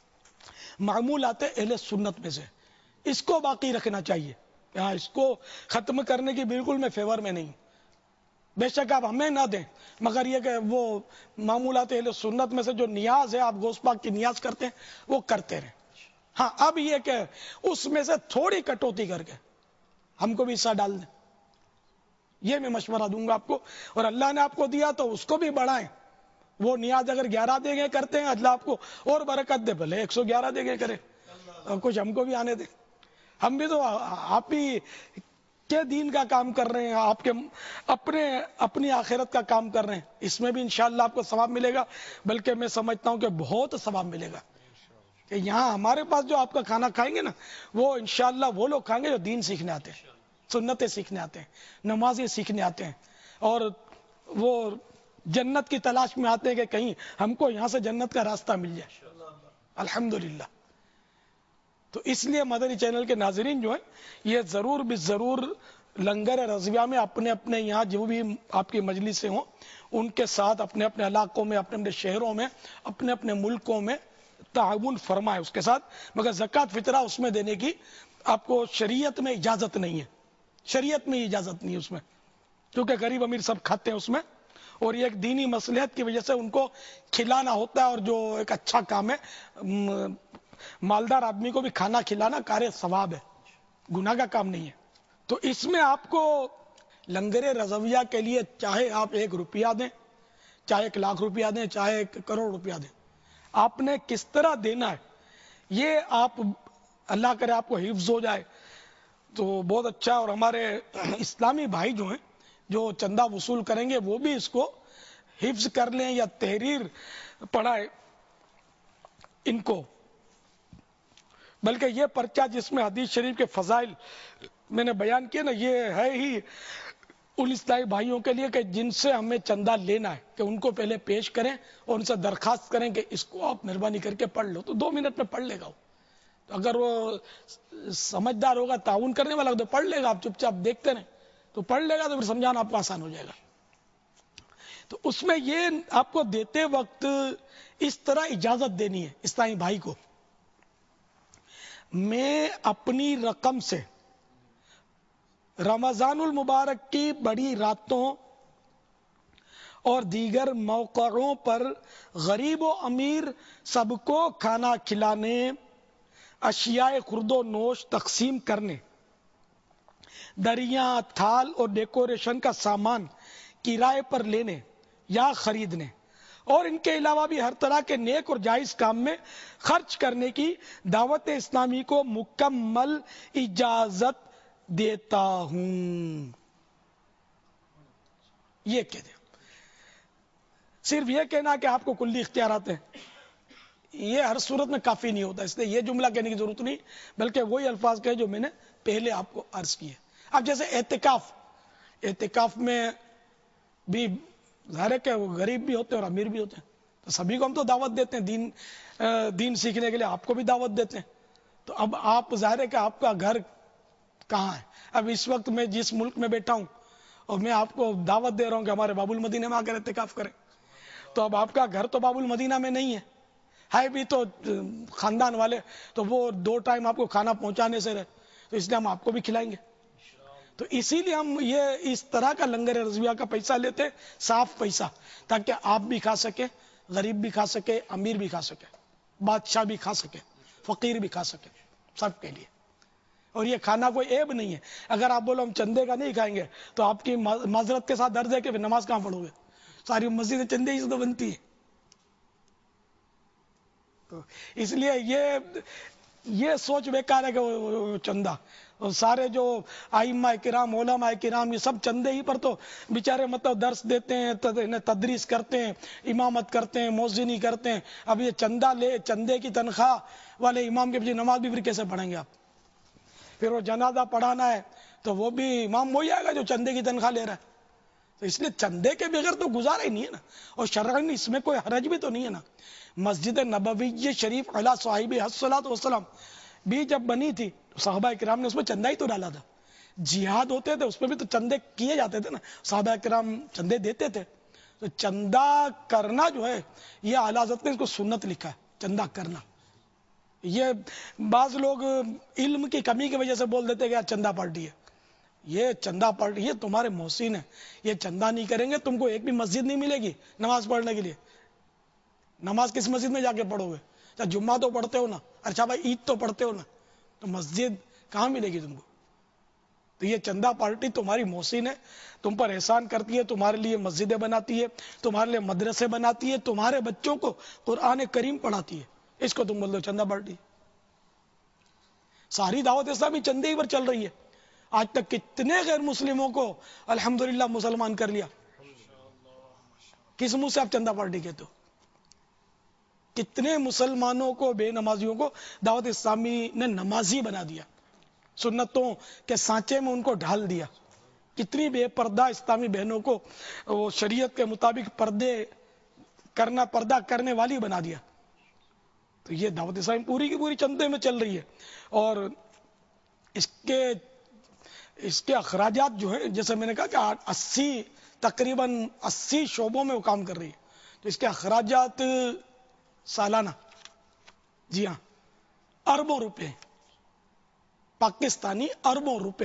معمولات اہل سنت میں سے، اس کو باقی رکھنا چاہیے. ہاں، اس کو ختم کرنے کی بالکل میں فیور میں نہیں. بے شک آپ ہمیں نہ دیں، مگر یہ کہ وہ معمولات اہل سنت میں سے جو نیاز ہے، آپ گوشت پاک کی نیاز کرتے ہیں وہ کرتے رہیں. ہاں، اب یہ کہ اس میں سے تھوڑی کٹوتی کر کے ہم کو بھی حصہ ڈال دیں، یہ میں مشورہ دوں گا آپ کو. اور اللہ نے آپ کو دیا تو اس کو بھی بڑھائیں. وہ نیاز اگر گیارہ دے گئے کرتے ہیں، اللہ آپ کو اور برکت دے، بھلے ایک سو گیارہ دے گئے کرے، اور کچھ ہم کو بھی آنے دیں. ہم بھی تو آپ ہی کے دین کا کام کر رہے ہیں، آپ کے اپنے اپنی آخرت کا کام کر رہے ہیں. اس میں بھی انشاءاللہ آپ کو ثواب ملے گا، بلکہ میں سمجھتا ہوں کہ بہت ثواب ملے گا. کہ یہاں ہمارے پاس جو آپ کا کھانا کھائیں گے نا، وہ انشاءاللہ وہ لوگ کھائیں گے جو دین سیکھنے آتے ہیں، سنتیں سیکھنے آتے ہیں، نمازیں سیکھنے آتے ہیں، اور وہ جنت کی تلاش میں آتے ہیں کہ کہیں ہم کو یہاں سے جنت کا راستہ مل جائے. الحمدللہ. تو اس لیے مدنی چینل کے ناظرین جو ہیں یہ ضرور بھی ضرور لنگر رضویہ میں اپنے اپنے یہاں جو بھی آپ کی مجلسیں ہوں ان کے ساتھ اپنے اپنے علاقوں میں، اپنے اپنے شہروں میں، اپنے اپنے ملکوں میں تعاون فرمائے اس کے ساتھ. مگر زکوٰۃ فطرہ اس میں دینے کی آپ کو شریعت میں اجازت نہیں ہے، شریعت میں اجازت نہیں ہے اس میں، کیونکہ غریب امیر سب کھاتے ہیں اس میں، اور یہ ایک دینی مصلحت کی وجہ سے ان کو کھلانا ہوتا ہے. اور جو ایک اچھا کام ہے، مالدار آدمی کو بھی کھانا کھلانا کار ثواب ہے، گناہ کا کام نہیں ہے. تو اس میں آپ کو لنگر رضویہ کے لیے چاہے آپ ایک روپیہ دیں، چاہے ایک لاکھ روپیہ دیں، چاہے ایک کروڑ روپیہ دیں، آپ نے کس طرح دینا ہے یہ آپ، اللہ کرے آپ کو حفظ ہو جائے تو بہت اچھا. اور ہمارے اسلامی بھائی جو ہیں جو چندہ وصول کریں گے وہ بھی اس کو حفظ کر لیں یا تحریر پڑھائے ان کو. بلکہ یہ پرچہ جس میں حدیث شریف کے فضائل میں نے بیان کیا نا، یہ ہے ہی ان اسلامی بھائیوں کے لیے کہ جن سے ہمیں چندہ لینا ہے، کہ ان کو پہلے پیش کریں اور ان سے درخواست کریں کہ اس کو آپ مہربانی کر کے پڑھ لو. تو دو منٹ میں پڑھ لے گا وہ. تو اگر وہ سمجھدار ہوگا، تعاون کرنے والا تو پڑھ لے گا، آپ چپ چاپ دیکھتے رہیں تو پڑھ لے گا، تو پھر سمجھانا آپ کو آسان ہو جائے گا. تو اس میں یہ آپ کو دیتے وقت اس طرح اجازت دینی ہے اسلامی بھائی کو، میں اپنی رقم سے رمضان المبارک کی بڑی راتوں اور دیگر موقعوں پر غریب و امیر سب کو کھانا کھلانے، اشیاء خرد و نوش تقسیم کرنے، دریا، تھال اور ڈیکوریشن کا سامان کرائے پر لینے یا خریدنے، اور ان کے علاوہ بھی ہر طرح کے نیک اور جائز کام میں خرچ کرنے کی دعوت اسلامی کو مکمل اجازت دیتا ہوں. یہ کہہ دیں، صرف یہ کہنا کہ آپ کو کلی اختیارات ہیں یہ ہر صورت میں کافی نہیں ہوتا، اس لیے یہ جملہ کہنے کی ضرورت نہیں، بلکہ وہی الفاظ کہے جو میں نے پہلے آپ کو عرض کیے. اب جیسے اعتکاف، اعتکاف میں بھی ظاہر ہے کہ وہ غریب بھی ہوتے ہیں اور امیر بھی ہوتے ہیں، تو سبھی کو ہم تو دعوت دیتے ہیں دین دین سیکھنے کے لیے، آپ کو بھی دعوت دیتے ہیں. تو اب آپ ظاہر ہے کہ آپ کا گھر کہاں ہے؟ اب اس وقت میں جس ملک میں بیٹھا ہوں اور میں آپ کو دعوت دے رہا ہوں کہ ہمارے باب المدینہ میں آ کر اعتکاف کریں، تو اب آپ کا گھر تو باب المدینہ میں نہیں ہے، ہے بھی تو خاندان والے، تو وہ دو ٹائم آپ کو کھانا پہنچانے سے رہے، تو اس لیے ہم آپ کو بھی کھلائیں گے. تو اسی لیے ہم یہ اس طرح کا لنگر رضویہ کا پیسہ لیتے، صاف پیسہ، تاکہ آپ بھی کھا سکے، غریب بھی کھا سکے، امیر بھی کھا سکے، بادشاہ بھی کھا سکے، فقیر بھی کھا سکے، سب کے لیے. اور یہ کھانا کوئی عیب نہیں ہے. اگر آپ بولو ہم چندے کا نہیں کھائیں گے تو آپ کی معذرت کے ساتھ درد ہے کہ پھر نماز کہاں پڑھو گے؟ ساری مسجد چندے ہی سے تو بنتی ہے. تو اس لیے یہ یہ سوچ بیکار ہے کہ وہ چندہ، اور سارے جو ائمہ کرام، علماء کرام، یہ سب چندے ہی پر تو بیچارے مطلب درس دیتے ہیں، تدریس کرتے ہیں، امامت کرتے ہیں، مؤذنی کرتے ہیں. اب یہ چندہ لے، چندے کی تنخواہ والے امام کے پیچھے نماز بھی پھر کیسے پڑھیں گے آپ؟ پھر وہ جنازہ پڑھانا ہے تو وہ بھی امام وہی آئے گا جو چندے کی تنخواہ لے رہا ہے. تو اس لیے چندے کے بغیر تو گزارا ہی نہیں ہے نا. اور شرعاً اس میں کوئی حرج بھی تو نہیں ہے نا. مسجد نبوی شریف علی صاحب الصلوۃ والسلام بھی جب بنی تھی تو صحابہ کرام نے اس میں چندہ ہی تو ڈالا تھا. جہاد ہوتے تھے اس میں بھی تو چندے کیے جاتے تھے نا، صحابہ کرام چندے دیتے تھے. تو چندہ کرنا جو ہے یہ اعلی حضرت نے اس کو سنت لکھا ہے، چندہ کرنا. یہ بعض لوگ علم کی کمی کی وجہ سے بول دیتے کہ چندہ پارٹی ہے. یہ چندہ پارٹی، یہ تمہارے محسن ہیں، یہ چندہ نہیں کریں گے تم کو ایک بھی مسجد نہیں ملے گی نماز پڑھنے کے لیے. نماز کس مسجد میں جا کے پڑھو گے؟ اچھا جمعہ تو پڑھتے ہو نا، اچھا بھائی عید تو پڑھتے ہو نا، تو مسجد کہاں ملے گی تم کو؟ تو یہ چندہ پارٹی تمہاری محسن ہے، تم پر احسان کرتی ہے، تمہارے لیے مسجدیں بناتی ہے، تمہارے لیے مدرسے بناتی ہے، تمہارے بچوں کو قرآن کریم پڑھاتی ہے، اس کو تم بول دو چندہ پارٹی. ساری دعوت اسلامی چندے ہی پر چل رہی ہے. آج تک کتنے غیر مسلموں کو الحمدللہ مسلمان کر لیا. کس منہ سے آپ چندہ پارٹی کہتے ہو؟ کتنے مسلمانوں کو، بے نمازیوں کو دعوت اسلامی نے نمازی بنا دیا، سنتوں کے سانچے میں ان کو ڈھال دیا. کتنی بے پردہ اسلامی بہنوں کو وہ شریعت کے مطابق پردے کرنا، پردہ کرنے والی بنا دیا. تو یہ دعوت اسلامی پوری کی پوری چندے میں چل رہی ہے. اور اس کے اس کے اخراجات جو ہے، جیسے میں نے کہا کہ اسی تقریباً اسی شعبوں میں وہ کام کر رہی ہے. تو اس کے اخراجات سالانہ، جی ہاں، اربوں روپے، پاکستانی اربوں روپے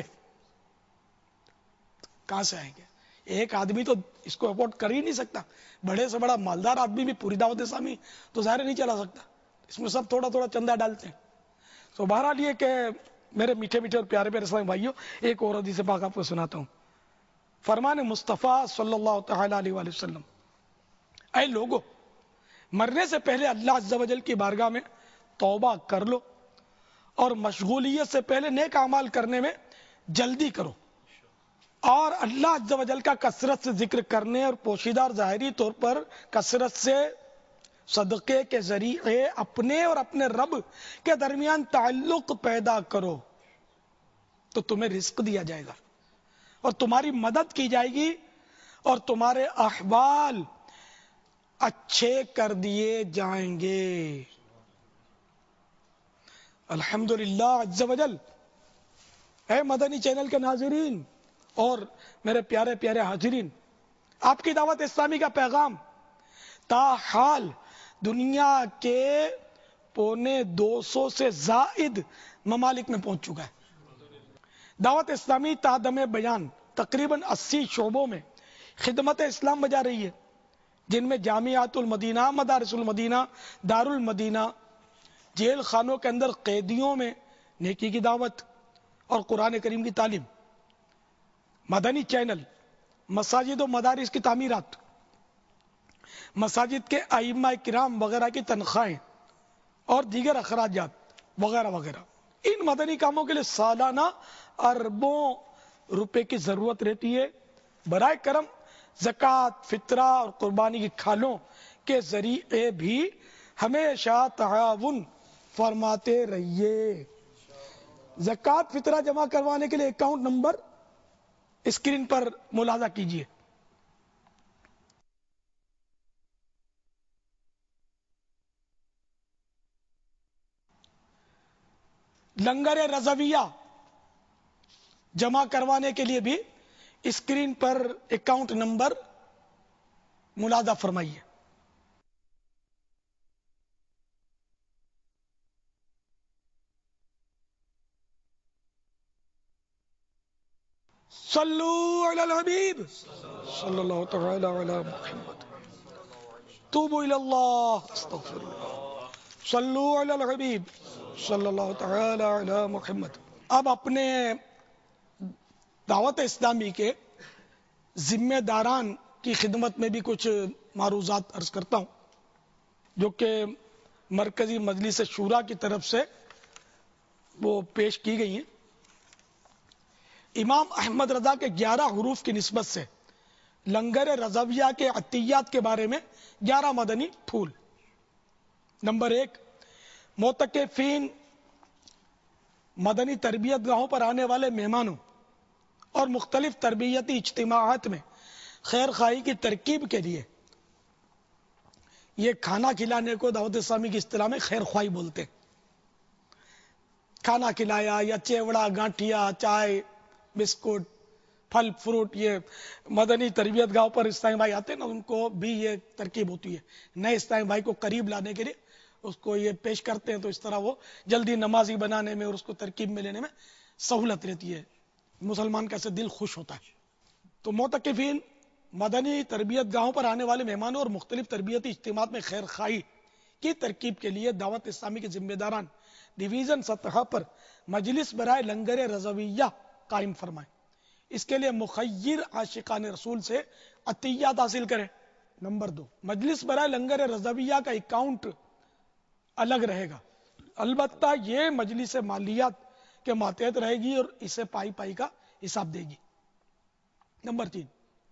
کہاں سے آئیں گے؟ ایک آدمی تو اس کو افورڈ کر ہی نہیں سکتا. بڑے سے بڑا مالدار آدمی بھی پوری دعوت اسلامی تو ظاہر نہیں چلا سکتا. اس میں سب تھوڑا تھوڑا چندہ ڈالتے ہیں. تو بہرحال یہ کہ میرے میٹھے میٹھے اور پیارے پیارے اسلامی بھائیوں، ایک اور حدیث پاک آپ کو سناتا ہوں. فرمان مصطفیٰ صلی اللہ تعالی علیہ وآلہ وسلم، اے لوگو، مرنے سے پہلے اللہ عز و جل کی بارگاہ میں توبہ کر لو اور مشغولیت سے پہلے نیک اعمال کرنے میں جلدی کرو، اور اللہ عز و جل کا کثرت سے ذکر کرنے اور پوشیدہ اور ظاہری طور پر کثرت سے صدقے کے ذریعے اپنے اور اپنے رب کے درمیان تعلق پیدا کرو تو تمہیں رزق دیا جائے گا اور تمہاری مدد کی جائے گی اور تمہارے احوال اچھے کر دیے جائیں گے. الحمدللہ عز و جل. اے مدنی چینل کے ناظرین اور میرے پیارے پیارے حاضرین، آپ کی دعوت اسلامی کا پیغام تاحال دنیا کے پونے دو سو سے زائد ممالک میں پہنچ چکا ہے. دعوت اسلامی تادم بیان تقریباً اسی شعبوں میں خدمت اسلام بجا رہی ہے، جن میں جامعات المدینہ، مدارس المدینہ، دار المدینہ، جیل خانوں کے اندر قیدیوں میں نیکی کی دعوت اور قرآن کریم کی تعلیم، مدنی چینل، مساجد و مدارس کی تعمیرات، مساجد کے ائمہ کرام وغیرہ کی تنخواہیں اور دیگر اخراجات وغیرہ وغیرہ. ان مدنی کاموں کے لیے سالانہ اربوں روپے کی ضرورت رہتی ہے. برائے کرم زکوٰۃ، فطرہ اور قربانی کی کھالوں کے ذریعے بھی ہمیشہ تعاون فرماتے رہیے. زکوٰۃ فطرہ جمع کروانے کے لیے اکاؤنٹ نمبر اسکرین پر ملاحظہ کیجیے. لنگر رضویہ جمع کروانے کے لیے بھی اسکرین پر اکاؤنٹ نمبر ملاحظہ فرمائیے. صلو علی الحبیب صلی اللہ تعالی علی محمد. توبوا الی اللہ استغفر اللہ. صلو علی الحبیب صلی اللہ تعالی علی محمد. اب اپنے دعوت اسلامی کے ذمہ داران کی خدمت میں بھی کچھ معروضات عرض کرتا ہوں جو کہ مرکزی مجلس شورا کی طرف سے وہ پیش کی گئی ہیں. امام احمد رضا کے گیارہ حروف کی نسبت سے لنگر رضویہ کے عطیات کے بارے میں گیارہ مدنی پھول. نمبر ایک، معتکفین مدنی تربیت گاہوں پر آنے والے مہمانوں اور مختلف تربیتی اجتماعات میں خیر خواہی کی ترکیب کے لیے یہ کھانا کھلانے کو دعوت اسلامی کی اصطلاح میں خیر خواہی بولتے ہیں. کھانا کھلایا یا چیوڑا، گانٹھیا، چائے، بسکٹ، پھل فروٹ، یہ مدنی تربیت گاہوں پر اسلامی بھائی آتے ہیں نا، ان کو بھی یہ ترکیب ہوتی ہے. نئے اسلامی بھائی کو قریب لانے کے لیے اس کو یہ پیش کرتے ہیں، تو اس طرح وہ جلدی نمازی بنانے میں اور اس کو ترکیب میں لینے میں سہولت رہتی ہے. مسلمان کا ایسے دل خوش ہوتا ہے. تو معتکفین مدنی تربیت گاہوں پر آنے والے مہمانوں اور مختلف تربیتی اجتماعات میں خیر خواہی کی ترکیب کے لیے دعوت اسلامی کے ذمہ داران ڈویژن سطح پر مجلس برائے لنگر رضویہ قائم فرمائیں. اس کے لیے مخیر عاشقان رسول سے عطیات حاصل کریں. نمبر دو، مجلس برائے لنگر رضویہ کا اکاؤنٹ الگ رہے گا، البتہ یہ مجلس مالیات کے ماتحت رہے گی اور اسے پائی پائی کا حساب دے گی. نمبر تین،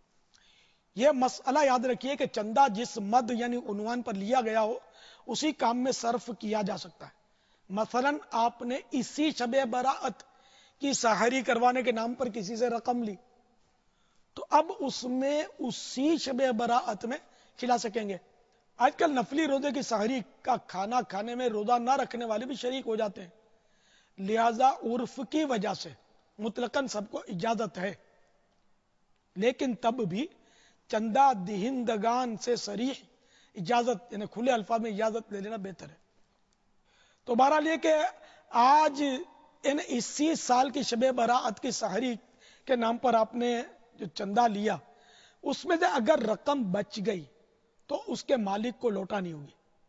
یہ مسئلہ یاد رکھیے کہ چندہ جس مد یعنی عنوان پر لیا گیا ہو اسی کام میں صرف کیا جا سکتا ہے. مثلا آپ نے اسی شب براءت کی سحری کروانے کے نام پر کسی سے رقم لی تو اب اس میں اسی شب براءت میں کھلا سکیں گے. آج کل نفلی روزے کی سحری کا کھانا کھانے میں روزہ نہ رکھنے والے بھی شریک ہو جاتے ہیں، لہذا عرف کی وجہ سے مطلقاً سب کو اجازت ہے، لیکن تب بھی چندہ دہندگان سے صریح اجازت یعنی کھلے الفاظ میں اجازت لے لینا بہتر ہے. تو بہرحال یہ کہ آج ان اسی سال کی شب براءت کی سحری کے نام پر آپ نے جو چندہ لیا اس میں سے اگر رقم بچ گئی تو اس کے مالک کو لوٹانی ہوگی.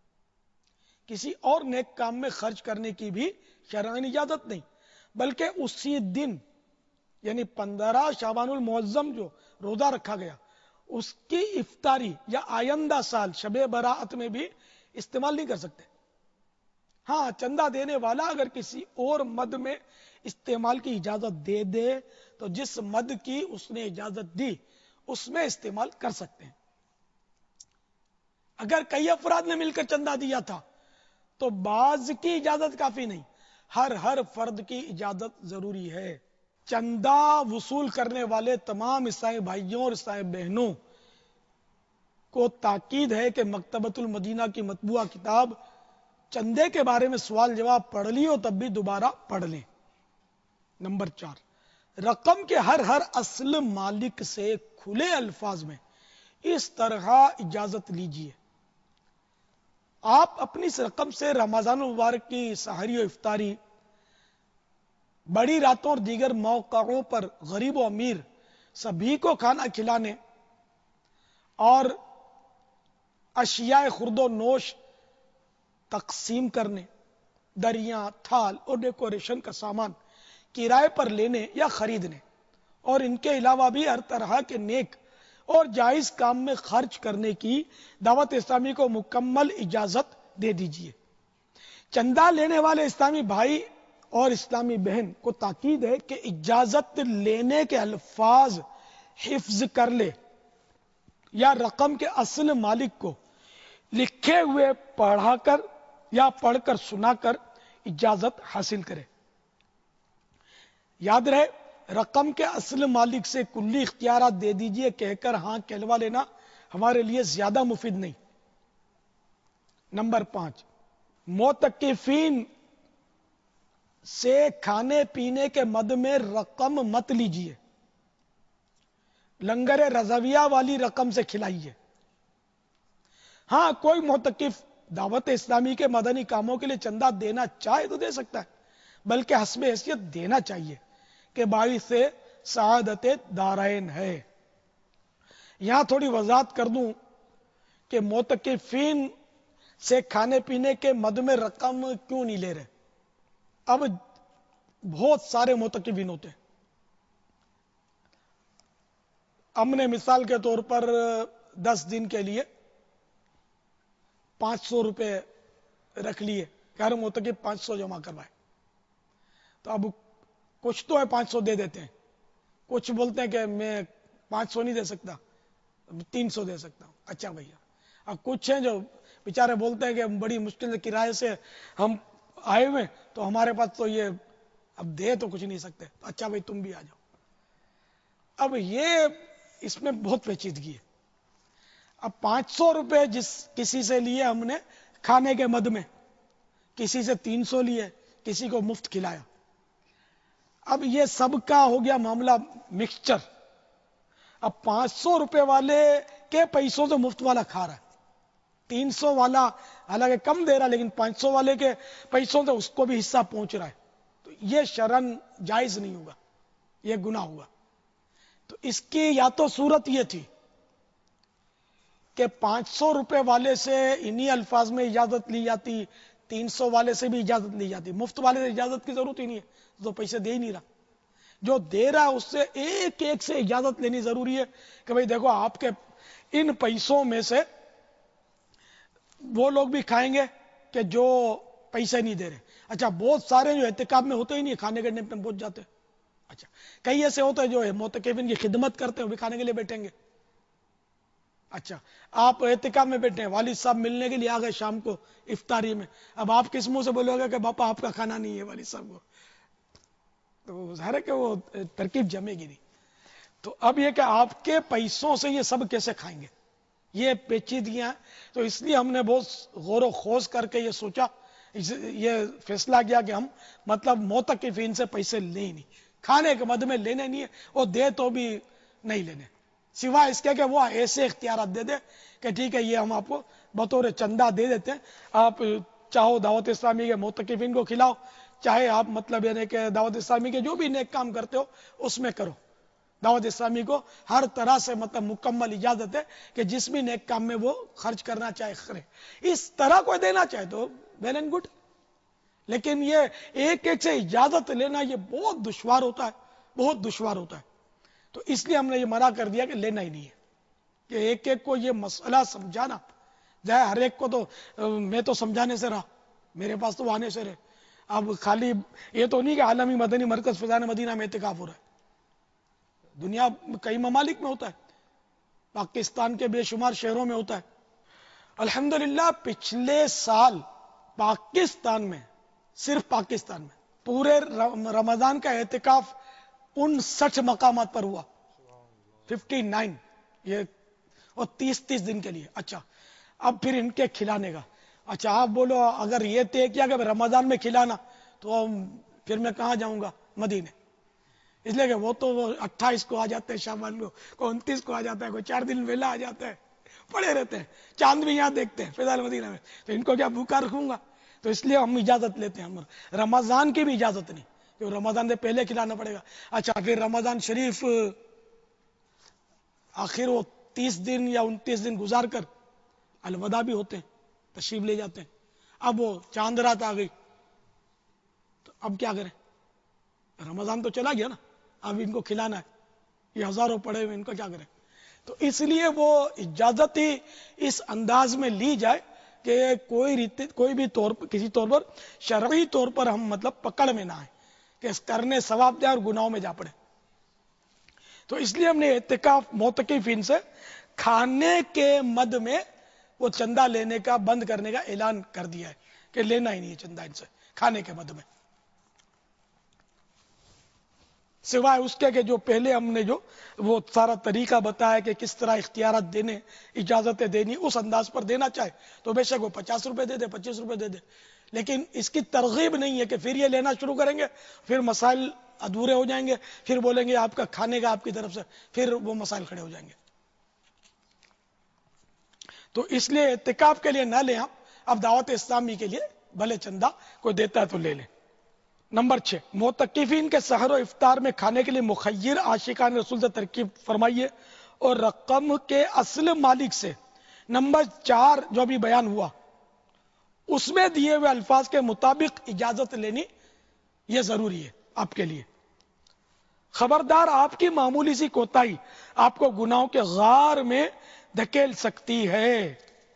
کسی اور نیک کام میں خرچ کرنے کی بھی شرعی اجازت نہیں، بلکہ اسی دن یعنی پندرہ شعبان المعظم جو روزہ رکھا گیا اس کی افطاری یا آئندہ سال شب براءت میں بھی استعمال نہیں کر سکتے. ہاں، چندہ دینے والا اگر کسی اور مد میں استعمال کی اجازت دے دے تو جس مد کی اس نے اجازت دی اس میں استعمال کر سکتے ہیں. اگر کئی افراد نے مل کر چندہ دیا تھا تو بعض کی اجازت کافی نہیں، ہر ہر فرد کی اجازت ضروری ہے. چندہ وصول کرنے والے تمام عیسائی بھائیوں اور عیسائی بہنوں کو تاکید ہے کہ مکتبۃ المدینہ کی مطبوعہ کتاب چندے کے بارے میں سوال جواب پڑھ لی ہو تب بھی دوبارہ پڑھ لیں. نمبر چار، رقم کے ہر ہر اصل مالک سے کھلے الفاظ میں اس طرح اجازت لیجئے. آپ اپنی اس رقم سے رمضان المبارک کی سحری و افطاری، بڑی راتوں اور دیگر موقعوں پر غریب و امیر سبھی کو کھانا کھلانے اور اشیاء خرد و نوش تقسیم کرنے، دریاں، تھال اور ڈیکوریشن کا سامان کرائے پر لینے یا خریدنے اور ان کے علاوہ بھی ہر طرح کے نیک اور جائز کام میں خرچ کرنے کی دعوت اسلامی کو مکمل اجازت دے دیجیے. چندہ لینے والے اسلامی بھائی اور اسلامی بہن کو تاکید ہے کہ اجازت لینے کے الفاظ حفظ کر لے یا رقم کے اصل مالک کو لکھے ہوئے پڑھا کر یا پڑھ کر سنا کر اجازت حاصل کرے. یاد رہے، رقم کے اصل مالک سے کلی اختیارات دے دیجئے کہہ کر ہاں کہلوا لینا ہمارے لیے زیادہ مفید نہیں. نمبر پانچ، معتکفین سے کھانے پینے کے مد میں رقم مت لیجیے، لنگر رضویہ والی رقم سے کھلائیے۔ ہاں کوئی معتکف دعوت اسلامی کے مدنی کاموں کے لیے چندہ دینا چاہے تو دے سکتا ہے، بلکہ حسب حیثیت دینا چاہیے کہ باعث سے سعادت دارین ہے۔ یہاں تھوڑی وضاحت کر دوں کہ معتکفین سے کھانے پینے کے مد میں رقم کیوں نہیں لے رہے۔ اب بہت سارے معتکفین ہوتے ہیں، ہم نے مثال کے طور پر دس دن کے لیے پانچ سو روپے رکھ لیے کہ ہر معتکف پانچ سو جمع کروائے، تو اب کچھ تو ہے پانچ سو دے دیتے ہیں، کچھ بولتے ہیں کہ میں پانچ سو نہیں دے سکتا، تین سو دے سکتا ہوں۔ اچھا بھیا، اب کچھ ہیں جو بیچارے بولتے ہیں کہ بڑی مشکل سے کرائے سے ہم آئے ہوئے تو ہمارے پاس تو یہ اب دے تو کچھ نہیں سکتے، اچھا بھائی تم بھی آ جاؤ۔ اب یہ اس میں بہت پیچیدگی ہے۔ اب پانچ سو روپے جس کسی سے لیے ہم نے کھانے کے مد میں، کسی سے تین سو لیے، کسی کو مفت کھلایا، اب یہ سب کا ہو گیا معاملہ مکسچر۔ اب پانچ سو روپے والے کے پیسوں سے مفت والا کھا رہا ہے، تین سو والا حالانکہ کم دے رہا لیکن پانچ سو والے کے پیسوں سے اس کو بھی حصہ پہنچ رہا ہے، تو یہ شرعن جائز نہیں ہوگا، یہ گناہ ہوگا۔ تو اس کی یا تو صورت یہ تھی کہ پانچ سو روپے والے سے انہی الفاظ میں اجازت لی جاتی، تین سو والے سے بھی اجازت لی جاتی، مفت والے سے اجازت کی ضرورت ہی نہیں ہے، تو پیسے دے ہی نہیں رہا۔ جو دے رہا ہے اس سے ایک ایک سے اجازت لینی ضروری ہے کہ بھئی دیکھو آپ کے ان پیسوں میں سے وہ لوگ بھی کھائیں گے کہ جو پیسے نہیں دے رہے۔ اچھا بہت سارے جو اعتکاف میں ہوتے ہی نہیں، کھانے کے ٹائم پہنچ جاتے ہیں۔ اچھا کئی ایسے ہوتے ہیں جو معتکفین کی خدمت کرتے ہیں، وہ بھی کھانے کے لیے بیٹھیں گے۔ اچھا آپ اعتکاف میں بیٹھے ہیں، والد صاحب ملنے کے لیے آ گئے شام کو افطاری میں، اب آپ کس منہ سے بولو گے کہ باپا آپ کا کھانا نہیں ہے والد صاحب کو، تو ظاہر ہے کہ وہ ترکیب جمے گی نہیں۔ تو اب یہ کہ آپ کے پیسوں سے یہ سب کیسے کھائیں گے، یہ پیچیدگیاں ہیں۔ تو اس لیے ہم نے بہت غور و خوض کر کے یہ سوچا، یہ فیصلہ کیا کہ ہم مطلب معتکفین سے پیسے لیں نہیں، کھانے کے مد میں لینے نہیں ہے، وہ دے تو بھی نہیں لینے، سوائے اس کے کہ وہ ایسے اختیارات دے دے کہ ٹھیک ہے یہ ہم آپ کو بطور چندہ دے دیتے ہیں، آپ چاہو دعوت اسلامی کے معتکفین کو کھلاؤ، چاہے آپ مطلب یعنی کہ دعوت اسلامی کے جو بھی نیک کام کرتے ہو اس میں کرو۔ دعوت اسلامی کو ہر طرح سے مطلب مکمل اجازت ہے کہ جس بھی نیک کام میں وہ خرچ کرنا چاہے کرے، اس طرح کوئی دینا چاہے تو ویل اینڈ گڈ، لیکن یہ ایک ایک سے اجازت لینا یہ بہت دشوار ہوتا ہے، بہت دشوار ہوتا ہے۔ تو اس لیے ہم نے یہ منع کر دیا کہ لینا ہی نہیں ہے، کہ ایک ایک کو یہ مسئلہ سمجھانا جائے، ہر ایک کو تو میں تو سمجھانے سے رہا، میرے پاس تو وہ آنے سے رہے۔ اب خالی یہ تو نہیں کہ عالمی مدنی مرکز فیضان مدینہ میں اعتکاف ہو رہا ہے، دنیا کئی ممالک میں ہوتا ہے، پاکستان کے بے شمار شہروں میں ہوتا ہے۔ الحمدللہ پچھلے سال پاکستان میں، صرف پاکستان میں پورے رمضان کا اعتکاف انسٹھ مقامات پر ہوا، ففٹی نائن، یہ اور تیس تیس دن کے لیے۔ اچھا اب پھر ان کے کھلانے کا، اچھا آپ بولو اگر یہ طے کیا کہ رمضان میں کھلانا تو پھر میں کہاں جاؤں گا؟ مدینے، اس لیے کہ وہ تو وہ اٹھائیس کو آ جاتے ہیں شعبان کو، کوئی انتیس کو آ جاتا ہے، کوئی چار دن ویلا آ جاتا ہے، پڑے رہتے ہیں، چاند بھی یہاں دیکھتے ہیں فیضان مدینہ میں، تو ان کو کیا بھوکا رکھوں گا؟ تو اس لیے ہم اجازت لیتے ہیں، ہم رمضان کی بھی اجازت نہیں کہ رمضان سے پہلے کھلانا پڑے گا۔ اچھا پھر رمضان شریف آخر وہ تیس دن یا انتیس دن گزار کر الوداع بھی ہوتے ہیں، تشریف لے جاتے ہیں، اب وہ چاند رات آ گئی تو اب کیا کریں؟ رمضان تو چلا گیا نا، اب ان کو کھلانا ہے، یہ ہزاروں پڑے ہوئے، ان کو کیا کریں؟ تو اس لیے وہ اجازت ہی اس انداز میں لی جائے کہ کوئی ریت کوئی بھی طور پر کسی طور پر شرعی طور پر ہم مطلب پکڑ میں نہ آئے کہ اس کرنے ثواب دے اور گناہوں میں جا پڑے۔ تو اس لیے ہم نے اعتکاف معتکفین سے کھانے کے مد میں وہ چندہ لینے کا بند کرنے کا اعلان کر دیا ہے کہ لینا ہی نہیں ہے چندہ ان سے کھانے کے مد میں، سوائے اس کے کہ جو پہلے ہم نے جو وہ سارا طریقہ بتایا کہ کس طرح اختیارات دینے، اجازتیں دینی، اس انداز پر دینا چاہے تو بے شک وہ پچاس روپے دے دے، پچیس روپے دے دے، لیکن اس کی ترغیب نہیں ہے کہ پھر یہ لینا شروع کریں گے، پھر مسائل ادھورے ہو جائیں گے، پھر بولیں گے آپ کا کھانے کا آپ کی طرف سے، پھر وہ مسائل کھڑے ہو جائیں گے. تو اس لیے اعتکاف کے لیے نہ لیں آپ. اب دعوت اسلامی کے لیے بھلے چندہ کوئی دیتا ہے تو لے لیں. نمبر چھ، معتکفین کے سحر و افطار میں کھانے کے لیے مخیر عاشقان رسول سے ترکیب فرمائیے اور رقم کے اصل مالک سے. نمبر چار جو ابھی بیان ہوا اس میں دیے ہوئے الفاظ کے مطابق اجازت لینی یہ ضروری ہے آپ کے لیے. خبردار، آپ کی معمولی سی کوتاہی آپ کو گناہوں کے غار میں دھکیل سکتی ہے.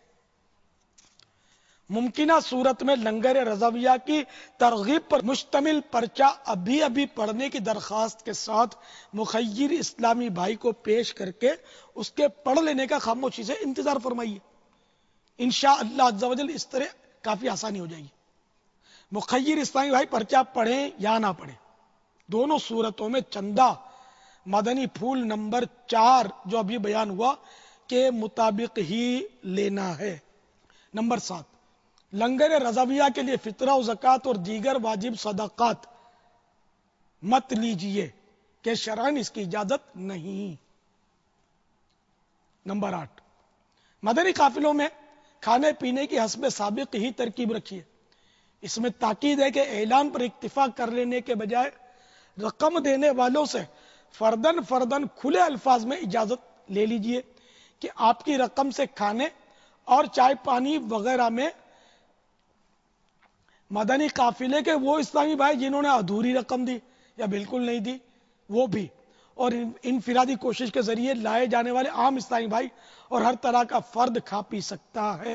ممکنہ صورت میں لنگر رضویہ کی ترغیب پر مشتمل پرچہ ابھی ابھی پڑھنے کی درخواست کے ساتھ مخیر اسلامی بھائی کو پیش کر کے اس کے پڑھ لینے کا خاموشی سے انتظار فرمائیے. انشاءاللہ عز و جل اس طرح کافی آسانی ہو جائے گی. مخیر اسلامی بھائی پرچہ پڑھیں یا نہ پڑھیں، دونوں صورتوں میں چندہ مدنی پھول نمبر چار جو ابھی بیان ہوا کے مطابق ہی لینا ہے. نمبر سات، لنگر رضویہ کے لیے فطرہ و زکوٰۃ اور دیگر واجب صدقات مت لیجئے کہ شرعاً اس کی اجازت نہیں. نمبر آٹھ، مدنی قافلوں میں کھانے پینے کی حسب سابق ہی ترکیب رکھیے. اس میں تاکید ہے کہ اعلان پر اکتفا کر لینے کے بجائے رقم دینے والوں سے فردن فردن کھلے الفاظ میں اجازت لے لیجئے کہ آپ کی رقم سے کھانے اور چائے پانی وغیرہ میں مدنی قافلے کے وہ اسلامی بھائی جنہوں نے ادھوری رقم دی یا بالکل نہیں دی وہ بھی، اور انفرادی کوشش کے ذریعے لائے جانے والے عام اسلامی بھائی اور ہر طرح کا فرد کھا پی سکتا ہے.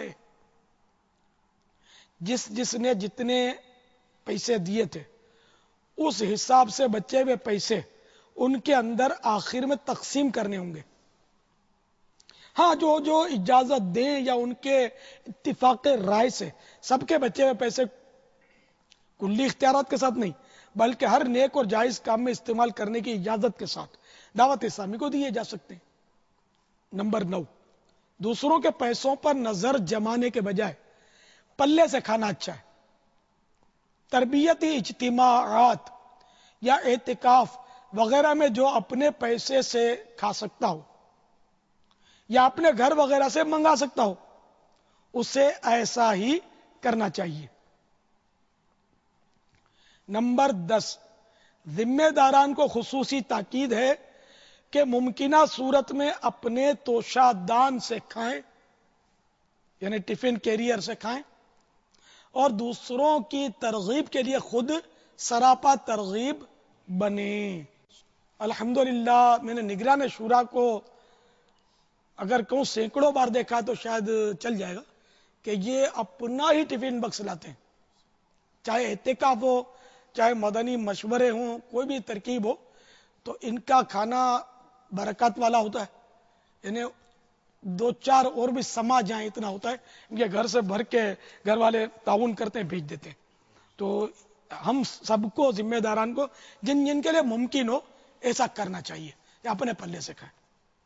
جس جس نے جتنے پیسے دیے تھے اس حساب سے بچے ہوئے پیسے ان کے اندر آخر میں تقسیم کرنے ہوں گے. ہاں، جو جو اجازت دیں یا ان کے اتفاق رائے سے سب کے بچے ہوئے پیسے کلی اختیارات کے ساتھ نہیں بلکہ ہر نیک اور جائز کام میں استعمال کرنے کی اجازت کے ساتھ دعوت اسلامی کو دیے جا سکتے ہیں. نمبر نو، دوسروں کے پیسوں پر نظر جمانے کے بجائے پلے سے کھانا اچھا ہے. تربیتی اجتماعات یا اعتکاف وغیرہ میں جو اپنے پیسے سے کھا سکتا ہو یا اپنے گھر وغیرہ سے منگا سکتا ہو اسے ایسا ہی کرنا چاہیے. نمبر دس، ذمہ داران کو خصوصی تاکید ہے کہ ممکنہ صورت میں اپنے توشہ دان سے کھائیں، یعنی ٹفن کیریئر سے کھائیں، اور دوسروں کی ترغیب کے لیے خود سراپا ترغیب بنیں. الحمدللہ میں نے نگران شورا کو اگر کہوں سینکڑوں بار دیکھا تو شاید چل جائے گا کہ یہ اپنا ہی ٹفن بکس لاتے ہیں، چاہے اعتکاف ہو چاہے مدنی مشورے ہوں، کوئی بھی ترکیب ہو تو ان کا کھانا برکات والا ہوتا ہے. یعنی دو چار اور بھی سما جائیں اتنا ہوتا ہے. ان کے گھر سے بھر کے گھر والے تعاون کرتے ہیں، بھیج دیتے ہیں. تو ہم سب کو ذمہ داران کو جن جن کے لیے ممکن ہو ایسا کرنا چاہیے یا اپنے پلے سے کھائیں.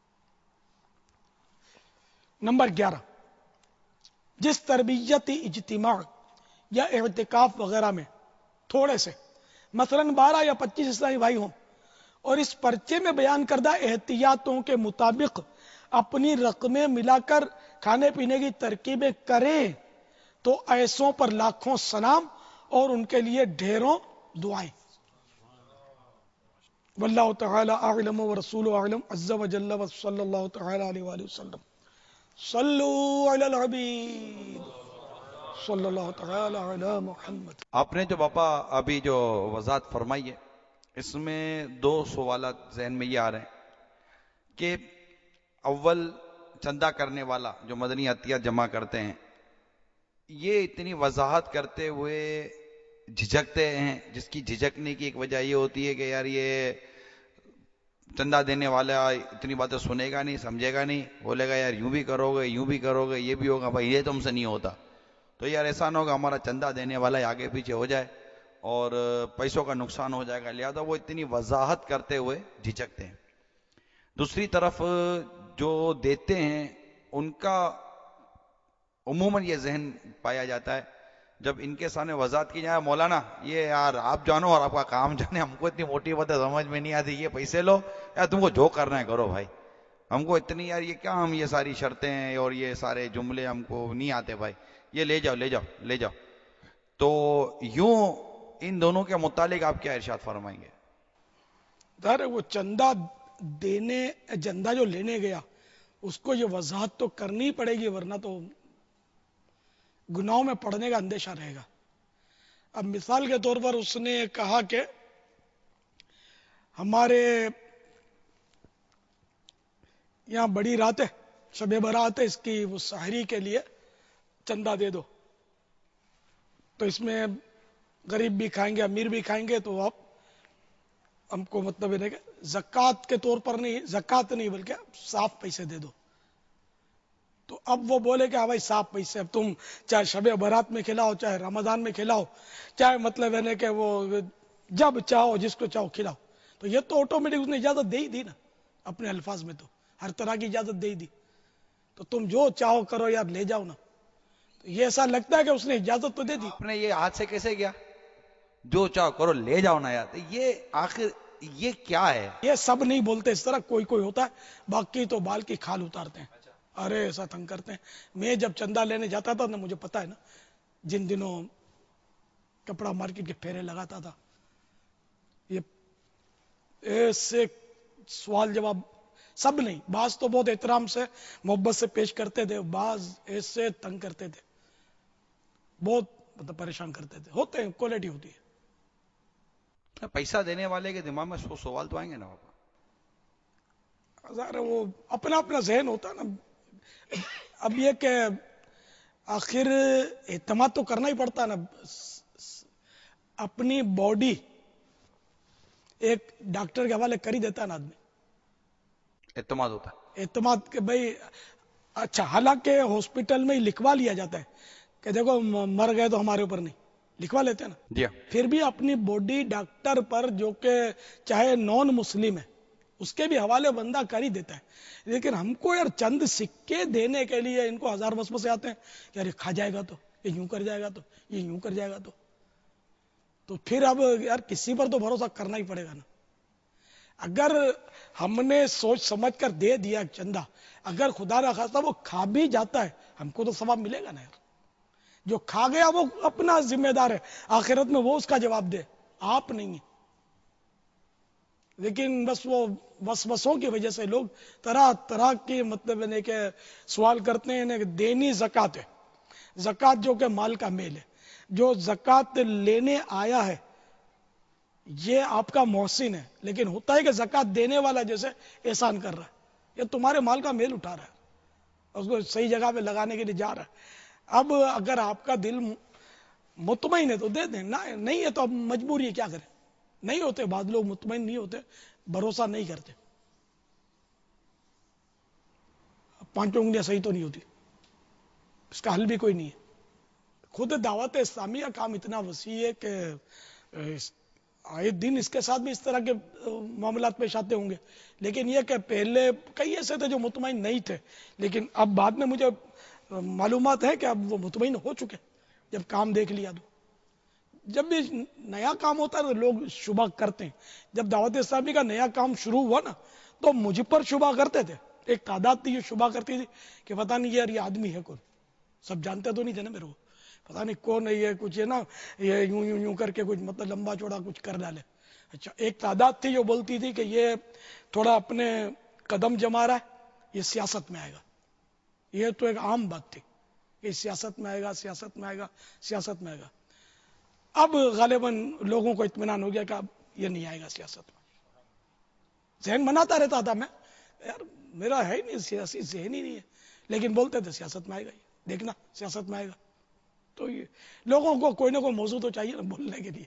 نمبر گیارہ، جس تربیتی اجتماع یا اعتکاف وغیرہ میں تھوڑے سے مثلاً بارہ یا پچیس اسلامی بھائی ہوں اور اس پرچے میں بیان کردہ احتیاطوں کے مطابق اپنی رقمیں ملا کر کھانے پینے کی ترکیبیں کریں تو ایسوں پر لاکھوں سلام اور ان کے لیے ڈھیروں دعائیں. واللہ تعالی اعلم ورسولہ اعلم عز وجل وصلی اللہ تعالی علیہ وآلہ وسلم. صلو علی الحبیب صلی اللہ تعالی علی محمد. آپ نے جو باپا ابھی جو وضاحت فرمائی ہے اس میں دو سوالات ذہن میں یہ آ رہے ہیں کہ اول چندہ کرنے والا جو مدنی عطیات جمع کرتے ہیں یہ اتنی وضاحت کرتے ہوئے جھجکتے ہیں، جس کی جھجکنے کی ایک وجہ یہ ہوتی ہے کہ یار یہ چندہ دینے والا اتنی باتیں سنے گا نہیں، سمجھے گا نہیں، بولے گا یار یوں بھی کرو گے یوں بھی کرو گے یہ بھی ہوگا، بھائی یہ تم سے نہیں ہوتا. تو یار ایسا نہ ہوگا ہمارا چندہ دینے والا آگے پیچھے ہو جائے اور پیسوں کا نقصان ہو جائے گا، لہذا وہ اتنی وضاحت کرتے ہوئے جھجکتے ہیں. دوسری طرف جو دیتے ہیں ان کا عموماً یہ ذہن پایا جاتا ہے جب ان کے سامنے وضاحت کی جائے مولانا یہ یار آپ جانو اور آپ کا کام جانے, ہم کو اتنی موٹی باتیں سمجھ میں نہیں آتی, یہ پیسے لو یار تم کو جو کرنا ہے کرو بھائی, ہم کو اتنی یار یہ کیا ہم یہ ساری شرطیں ہیں اور یہ سارے جملے ہم کو نہیں آتے بھائی, یہ لے جاؤ لے جاؤ لے جاؤ. تو یوں ان دونوں کے متعلق آپ کیا ارشاد فرمائیں گے؟ ظاہر ہے وہ چندہ دینے چندہ جو لینے گیا اس کو یہ وضاحت تو کرنی پڑے گی, ورنہ تو گناہوں میں پڑنے کا اندیشہ رہے گا. اب مثال کے طور پر اس نے کہا کہ ہمارے یہاں بڑی رات ہے, شب برات ہے, اس کی وہ سحری کے لیے چندہ دے دو, تو اس میں غریب بھی کھائیں گے امیر بھی کھائیں گے, تو آپ ہم کو مطلب ہے کہ زکوٰۃ کے طور پر نہیں, زکوٰۃ نہیں بلکہ صاف پیسے دے دو. تو اب وہ بولے کہ ہاں بھائی صاف پیسے, اب تم چاہے شب برات میں کھلاؤ چاہے رمضان میں کھلاؤ چاہے مطلب ہے کہ وہ جب چاہو جس کو چاہو کھلاؤ, تو یہ تو آٹومیٹک اس نے اجازت دے ہی دی نا, اپنے الفاظ میں تو ہر طرح کی اجازت دے ہی دی, تو تم جو چاہو کرو یار لے جاؤ نا. تو یہ ایسا لگتا ہے کہ اس نے اجازت تو دے دی. آپ نے یہ ہاتھ سے کیسے کیا جو چاہو کرو لے جاؤ نا یار, یہ آخر یہ کیا ہے؟ یہ سب نہیں بولتے اس طرح, کوئی کوئی ہوتا ہے, باقی تو بال کی کھال اتارتے ہیں. ارے ایسا تنگ کرتے ہیں. میں جب چندہ لینے جاتا تھا نا, مجھے پتا ہے نا, جن دنوں کپڑا مارکیٹ کے پھیرے لگاتا تھا, یہ ایسے سوال جواب سب نہیں, بعض تو بہت احترام سے محبت سے پیش کرتے تھے, بعض ایسے تنگ کرتے تھے, بہت مطلب پریشان کرتے تھے. ہوتے ہیں, کوالٹی ہوتی ہے. پیسہ دینے والے کے دماغ میں سو سوال تو آئیں گے نا بابا. ظاہر ہے وہ اپنا اپنا ذہن ہوتا ہے نا. اب یہ کہ آخر اعتماد تو کرنا ہی پڑتا ہے نا. اپنی باڈی ایک ڈاکٹر کے حوالے کر ہی دیتا ہے نا آدمی, اعتماد ہوتا ہے. اعتماد کہ بھائی اچھا, حالانکہ ہاسپٹل میں ہی لکھوا لیا جاتا ہے کہ دیکھو مر گئے تو ہمارے اوپر نہیں, لکھوا لیتے ہیں نا. جی پھر بھی اپنی باڈی ڈاکٹر پر جو کہ چاہے نان مسلم ہے اس کے بھی حوالے بندہ کر ہی دیتا ہے. لیکن ہم کو یار چند سکے دینے کے لیے ان کو ہزار وسوسے آتے ہیں, یار یہ کھا جائے گا تو, یہ یوں کر جائے گا تو, یہ یوں کر جائے گا تو تو پھر اب یار کسی پر تو بھروسہ کرنا ہی پڑے گا نا. اگر ہم نے سوچ سمجھ کر دے دیا چندہ, اگر خدا نہ خواستہ وہ کھا بھی جاتا ہے, ہم کو تو ثواب ملے گا نا یار. جو کھا گیا وہ اپنا ذمہ دار ہے, آخرت میں وہ اس کا جواب دے, آپ نہیں ہیں. لیکن بس وہ وسوسوں کی وجہ سے لوگ طرح طرح کے مطلب ہے کہ سوال کرتے ہیں کہ دینی زکوٰۃ ہے, زکوٰۃ جو کہ مال کا میل ہے, جو زکوٰۃ لینے آیا ہے یہ آپ کا محسن ہے, لیکن ہوتا ہے کہ زکوٰۃ دینے والا جیسے احسان کر رہا ہے, یہ تمہارے مال کا میل اٹھا رہا ہے, اس کو صحیح جگہ پہ لگانے کے لیے جا رہا ہے. اب اگر آپ کا دل مطمئن ہے تو دے دیں, نہیں ہے تو اب مجبوری ہے, کیا کریں. نہیں ہوتے, بعض لوگ مطمئن نہیں ہوتے, بھروسہ نہیں کرتے. پانچوں انگلیاں صحیح تو نہیں ہوتی, اس کا حل بھی کوئی نہیں ہے. خود دعوت اسلامی کا کام اتنا وسیع ہے کہ آئے دن اس کے ساتھ بھی اس طرح کے معاملات پیش آتے ہوں گے. لیکن یہ کہ پہلے کئی ایسے تھے جو مطمئن نہیں تھے, لیکن اب بعد میں مجھے معلومات ہے کہ اب وہ مطمئن ہو چکے جب کام دیکھ لیا. تو جب بھی نیا کام ہوتا ہے تو لوگ شبہ کرتے ہیں. جب دعوت اسلامی کا نیا کام شروع ہوا نا تو مجھ پر شبہ کرتے تھے, ایک تعداد تھی جو شبہ کرتی تھی کہ پتہ نہیں یار یہ آدمی ہے کون, سب جانتے تو نہیں تھے نا میرے کو, پتہ نہیں کون ہے یہ, کچھ ہے نا یہ یوں یوں یوں کر کے کچھ مطلب لمبا چوڑا کچھ کر ڈالے. اچھا, ایک تعداد تھی جو بولتی تھی کہ یہ تھوڑا اپنے قدم جما رہا ہے, یہ سیاست میں آئے گا. یہ تو ایک عام بات تھی کہ سیاست میں آئے گا, سیاست میں آئے گا, سیاست میں آئے گا. اب غالباً لوگوں کو اطمینان ہو گیا کہ اب یہ نہیں آئے گا سیاست میں. ذہن بناتا رہتا تھا میں, یار میرا ہے ہی نہیں سیاسی ذہن ہی نہیں ہے, لیکن بولتے تھے سیاست میں آئے گا, یہ دیکھنا سیاست میں آئے گا. تو یہ لوگوں کو کوئی نہ کوئی موضوع تو چاہیے نا بولنے کے لیے.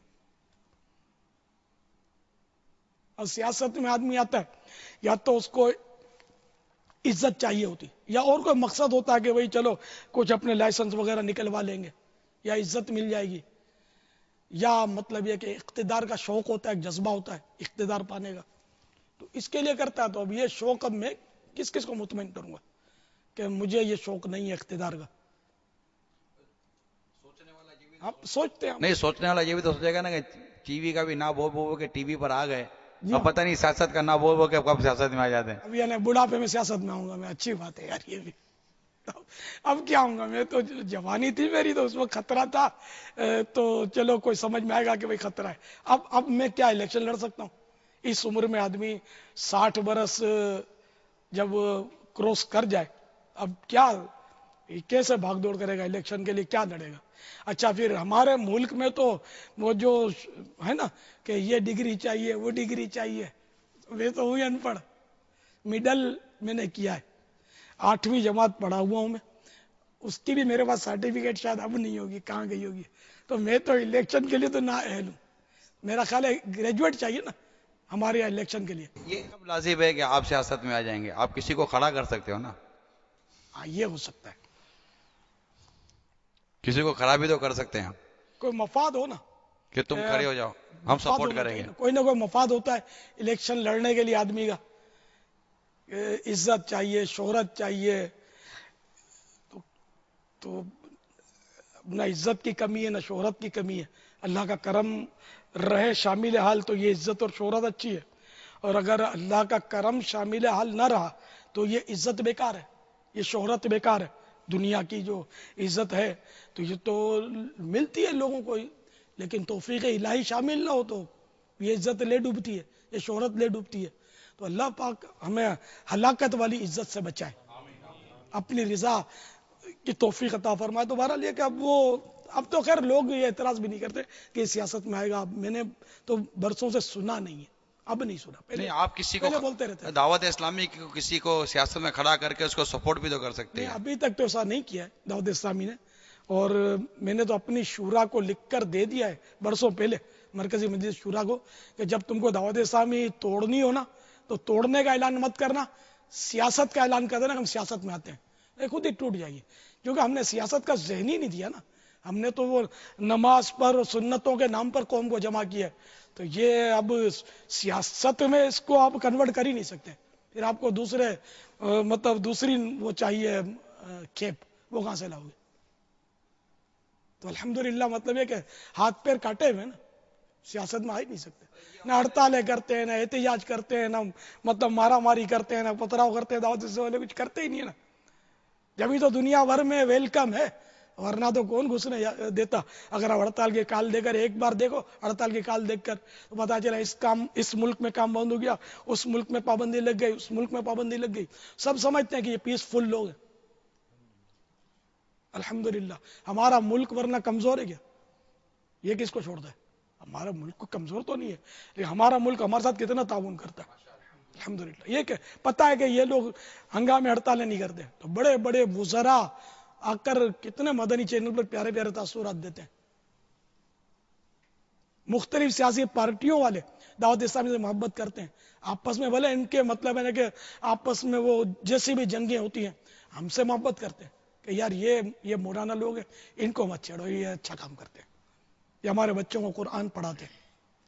اور سیاست میں آدمی آتا ہے یا تو اس کو عزت چاہیے ہوتی, یا اور کوئی مقصد ہوتا ہے کہ بھائی چلو کچھ اپنے لائسنس وغیرہ نکلوا لیں گے, یا عزت مل جائے گی, یا مطلب یہ کہ اقتدار کا شوق ہوتا ہے, ایک جذبہ ہوتا ہے اقتدار پانے کا, تو اس کے لیے کرتا ہے. تو اب یہ شوق اب میں کس کس کو مطمئن کروں گا کہ مجھے یہ شوق نہیں ہے اقتدار کا. سوچنے والا یہ بھی आप सोचते हैं हम। नहीं, सोचने वाला ये भी तो सोचेगा ना कि टीवी का भी ना बोल बोल के टीवी पर आ गए, जी अब हाँ। पता नहीं सियासत का ना बोल बोल के कब सियासत में आ जाते हैं। अब यानी बुढ़ापे में सियासत में आऊंगा मैं, अच्छी बात है यार ये भी। अब, अब क्या आऊंगा मैं, तो जवानी थी मेरी तो उसमें खतरा था, अ, तो चलो कोई समझ में आएगा कि भाई खतरा है। अब अब मैं क्या इलेक्शन लड़ सकता हूँ? इस उम्र में आदमी साठ बरस जब क्रॉस कर जाए, अब क्या ये कैसे भाग दौड़ करेगा इलेक्शन के लिए, क्या लड़ेगा? अच्छा, फिर हमारे मुल्क में तो वो जो है ना कि ये डिग्री चाहिए वो डिग्री चाहिए, वे तो हुई अनपढ़, मिडल मैंने किया है, आठवीं जमात पढ़ा हुआ हूं मैं, उसकी भी मेरे पास सर्टिफिकेट शायद अब नहीं होगी, कहाँ गई होगी। तो मैं तो इलेक्शन के लिए तो ना अहल हूं, मेरा ख्याल है ग्रेजुएट चाहिए ना हमारे यहाँ इलेक्शन के लिए। ये कब लाजिम है कि आप सियासत में आ जाएंगे? आप किसी को खड़ा कर सकते हो ना, हाँ ये हो सकता है, किसी को खड़ा भी तो कर सकते हैं कोई मफाद हो ना, कि तुम ए, खड़े हो जाओ, हम मफाद सपोर्ट होना करेंगे। चाहिए ना, कोई ना कोई मफाद होता है इलेक्शन लड़ने के लिए आदमी का, ए, इज्जत चाहिए, शोहरत चाहिए, तो, तो ना इज्जत की कमी है ना शोहरत की कमी है, अल्लाह का करम रहे शामिल हाल तो ये इज्जत और शोहरत अच्छी है, और अगर अल्लाह का करम शामिल हाल ना रहा तो ये इज्जत बेकार है, ये शोहरत बेकार है। दुनिया की जो इज्जत है तो ये तो मिलती है लोगों को, लेकिन तौफीक इलाही शामिल ना हो तो ये इज्जत ले डूबती है, ये शोहरत ले डूबती है। तो अल्लाह पाक हमें हलाकत वाली इज्जत से बचाए, अपनी रिजा की तौफीक अता फरमाए। तो बहरहाल ये कि अब वो अब तो खैर लोग ये एतराज भी नहीं करते कि सियासत में आएगा, मैंने तो बरसों से सुना नहीं है, अब नहीं सुना, पहले नहीं, आप किसी को पहले बोलते रहते हैं। दावत इस्लामी की किसी को सियासत में खड़ा करके उसको सपोर्ट भी तो कर सकते नहीं, हैं। अभी तक तो ऐसा नहीं किया है दाऊद इस्लामी ने, और मैंने तो अपनी शूरा को लिखकर दे दिया है बरसों पहले, मरकजी मजलिस शूरा को, कि जब तुमको दावत इस्लामी तोड़नी हो ना तो तोड़ने का ऐलान मत करना, सियासत का ऐलान कर देना हम सियासत में आते हैं, ये खुद ही टूट जाएगी, क्योंकि हमने सियासत का ज़हन ही नहीं दिया ना, हमने तो वो नमाज पर सुन्नतों के नाम पर कौम को जमा किया है, तो ये अब सियासत में इसको आप कन्वर्ट कर ही नहीं सकते, फिर आपको दूसरे अ, मतलब दूसरी वो चाहिए अ, खेप, वो कहां से लाओगे? तो अल्हम्दुलिल्लाह मतलब ये कि हाथ पैर काटे हुए ना, सियासत में आ ही नहीं सकते, ना हड़तालें करते हैं, ना एहतिजाज करते हैं, ना मतलब मारा मारी करते हैं, ना पथराव करते हैं, दावत वाले कुछ करते ही नहीं है ना, जब तो दुनिया भर में वेलकम है, वरना तो कौन घुसने देता। अगर आप हड़ताल की काल देकर एक बार देखो, हड़ताल की काल देखकर तो पता चला इस काम इस मुल्क में काम बंद हो गया, उस मुल्क में पाबंदी लग गई, उस मुल्क में पाबंदी लग गई, सब समझते हैं कि ये पीसफुल लोग हैं। अल्हम्दुलिल्लाह हमारा मुल्क वरना कमजोर है क्या? ये किसको छोड़ता है? हमारा मुल्क कमजोर तो नहीं है, लेकिन हमारा मुल्क हमारे साथ कितना ताउन करता है अल्हम्दुलिल्लाह। ये क्या पता है कि ये लोग हंगामे हड़तालें नहीं करते, तो बड़े बड़े वुज़रा आकर कितने मदनी चैनल पर प्यारे प्यारे तासुरात देते हैं। मुख्तलिफ सियासी पार्टियों वाले दावत इस्लामी से मोहब्बत करते हैं, आपस में भले इनके मतलब है ना कि आपस में वो जैसी भी जंगें होती हैं, हमसे मोहब्बत करते हैं कि यार ये ये मौलाना लोग हैं, इनको मत छेड़ो, ये अच्छा काम करते हैं, ये हमारे बच्चों को कुरान पढ़ाते हैं।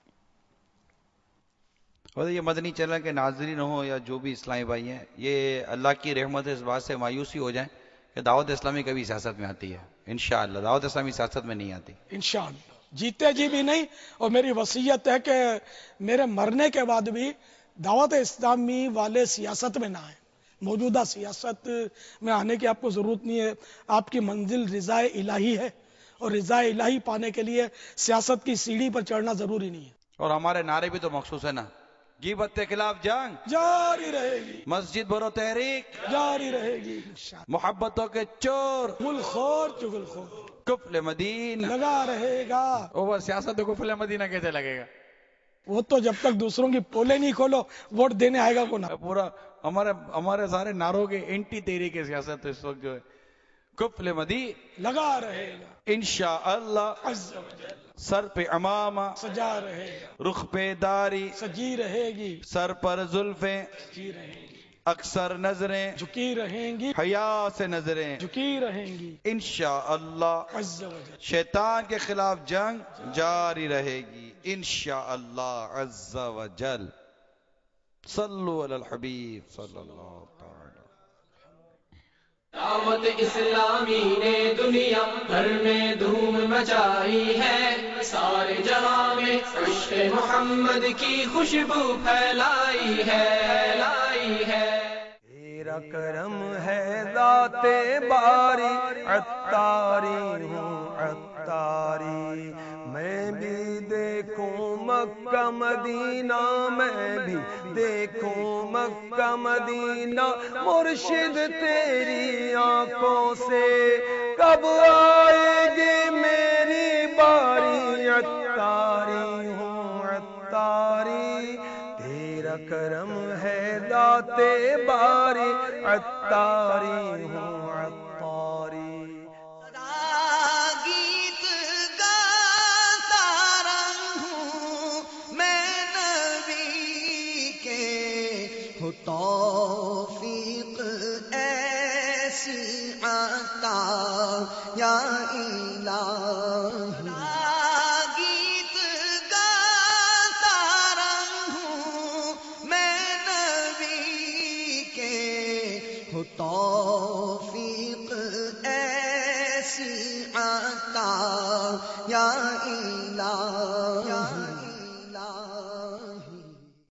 और ये मदनी चैनल के नाज़रीन हो या जो भी इस्लामी भाई हैं, ये अल्लाह की रहमत इस बात से मायूसी हो जाए कि दावत इस्लामी कभी सियासत में आती है, इंशाअल्लाह दावत इस्लामी सियासत में नहीं आती इंशाअल्लाह जीते जी भी नहीं, और मेरी वसीयत है कि मेरे मरने के बाद भी दावत इस्लामी वाले सियासत में ना आए, मौजूदा सियासत में आने की आपको जरूरत नहीं है, आपकी मंजिल रिज़ाए इलाही है, और रिज़ाए इलाही पाने के लिए सियासत की सीढ़ी पर चढ़ना जरूरी नहीं है। और हमारे नारे भी तो मखसूस है ना, गिबत के खिलाफ जंग जारी रहेगी, मस्जिद भरो तहरीक जारी रहेगी इंशाअल्लाह, मोहब्बतों के चोर गुलखोर चुगलखोर कुफल मदीना लगा रहेगा। वो सियासत को कुफल मदीना कैसे लगेगा? वो तो जब तक दूसरों की पोले नहीं खोलो वोट देने आएगा कौन? पूरा हमारे हमारे सारे नारों के एंटी तहरीक सियासत इस वक्त जो है कुफल मदीना लगा रहेगा इंशाअल्लाह, अज़्ज़ व जल, सर पे अमामा सजा रहेगा, रुख पे दारी सजी रहेगी, सर पर जुल्फे सजी रहेगी, अक्सर नजरें झुकी रहेंगी, हया से नजरें झुकी रहेंगी इंशाअल्लाह, अज़्ज़ व जल, शैतान के खिलाफ जंग जारी रहेगी इंशाअल्लाह अज़्ज़ व जल। सल्लु अलल हबीब सल्लल्लाहु अलैहि دعوت اسلامی نے دنیا بھر میں دھوم مچائی ہے، سارے جہاں میں عشق محمد کی خوشبو پھیلائی ہے، پھیلائی ہے۔ تیرا کرم ہے ذات باری، عطاری ہوں عطاری، میں بھی دیکھوں مکہ مدینہ، میں بھی دیکھوں مکہ مدینہ، مرشد تیری آنکھوں سے کب آئے گی میری باری، عطاری ہوں عطاری، تیرا کرم ہے ذات باری، عطاری ہوں عطاری۔ گیت گاتا رہوں میں نبی کے، ہو توفیق ایسی عطا یا الہی، گیت گاتا رہوں میں نبی کے، ہو تو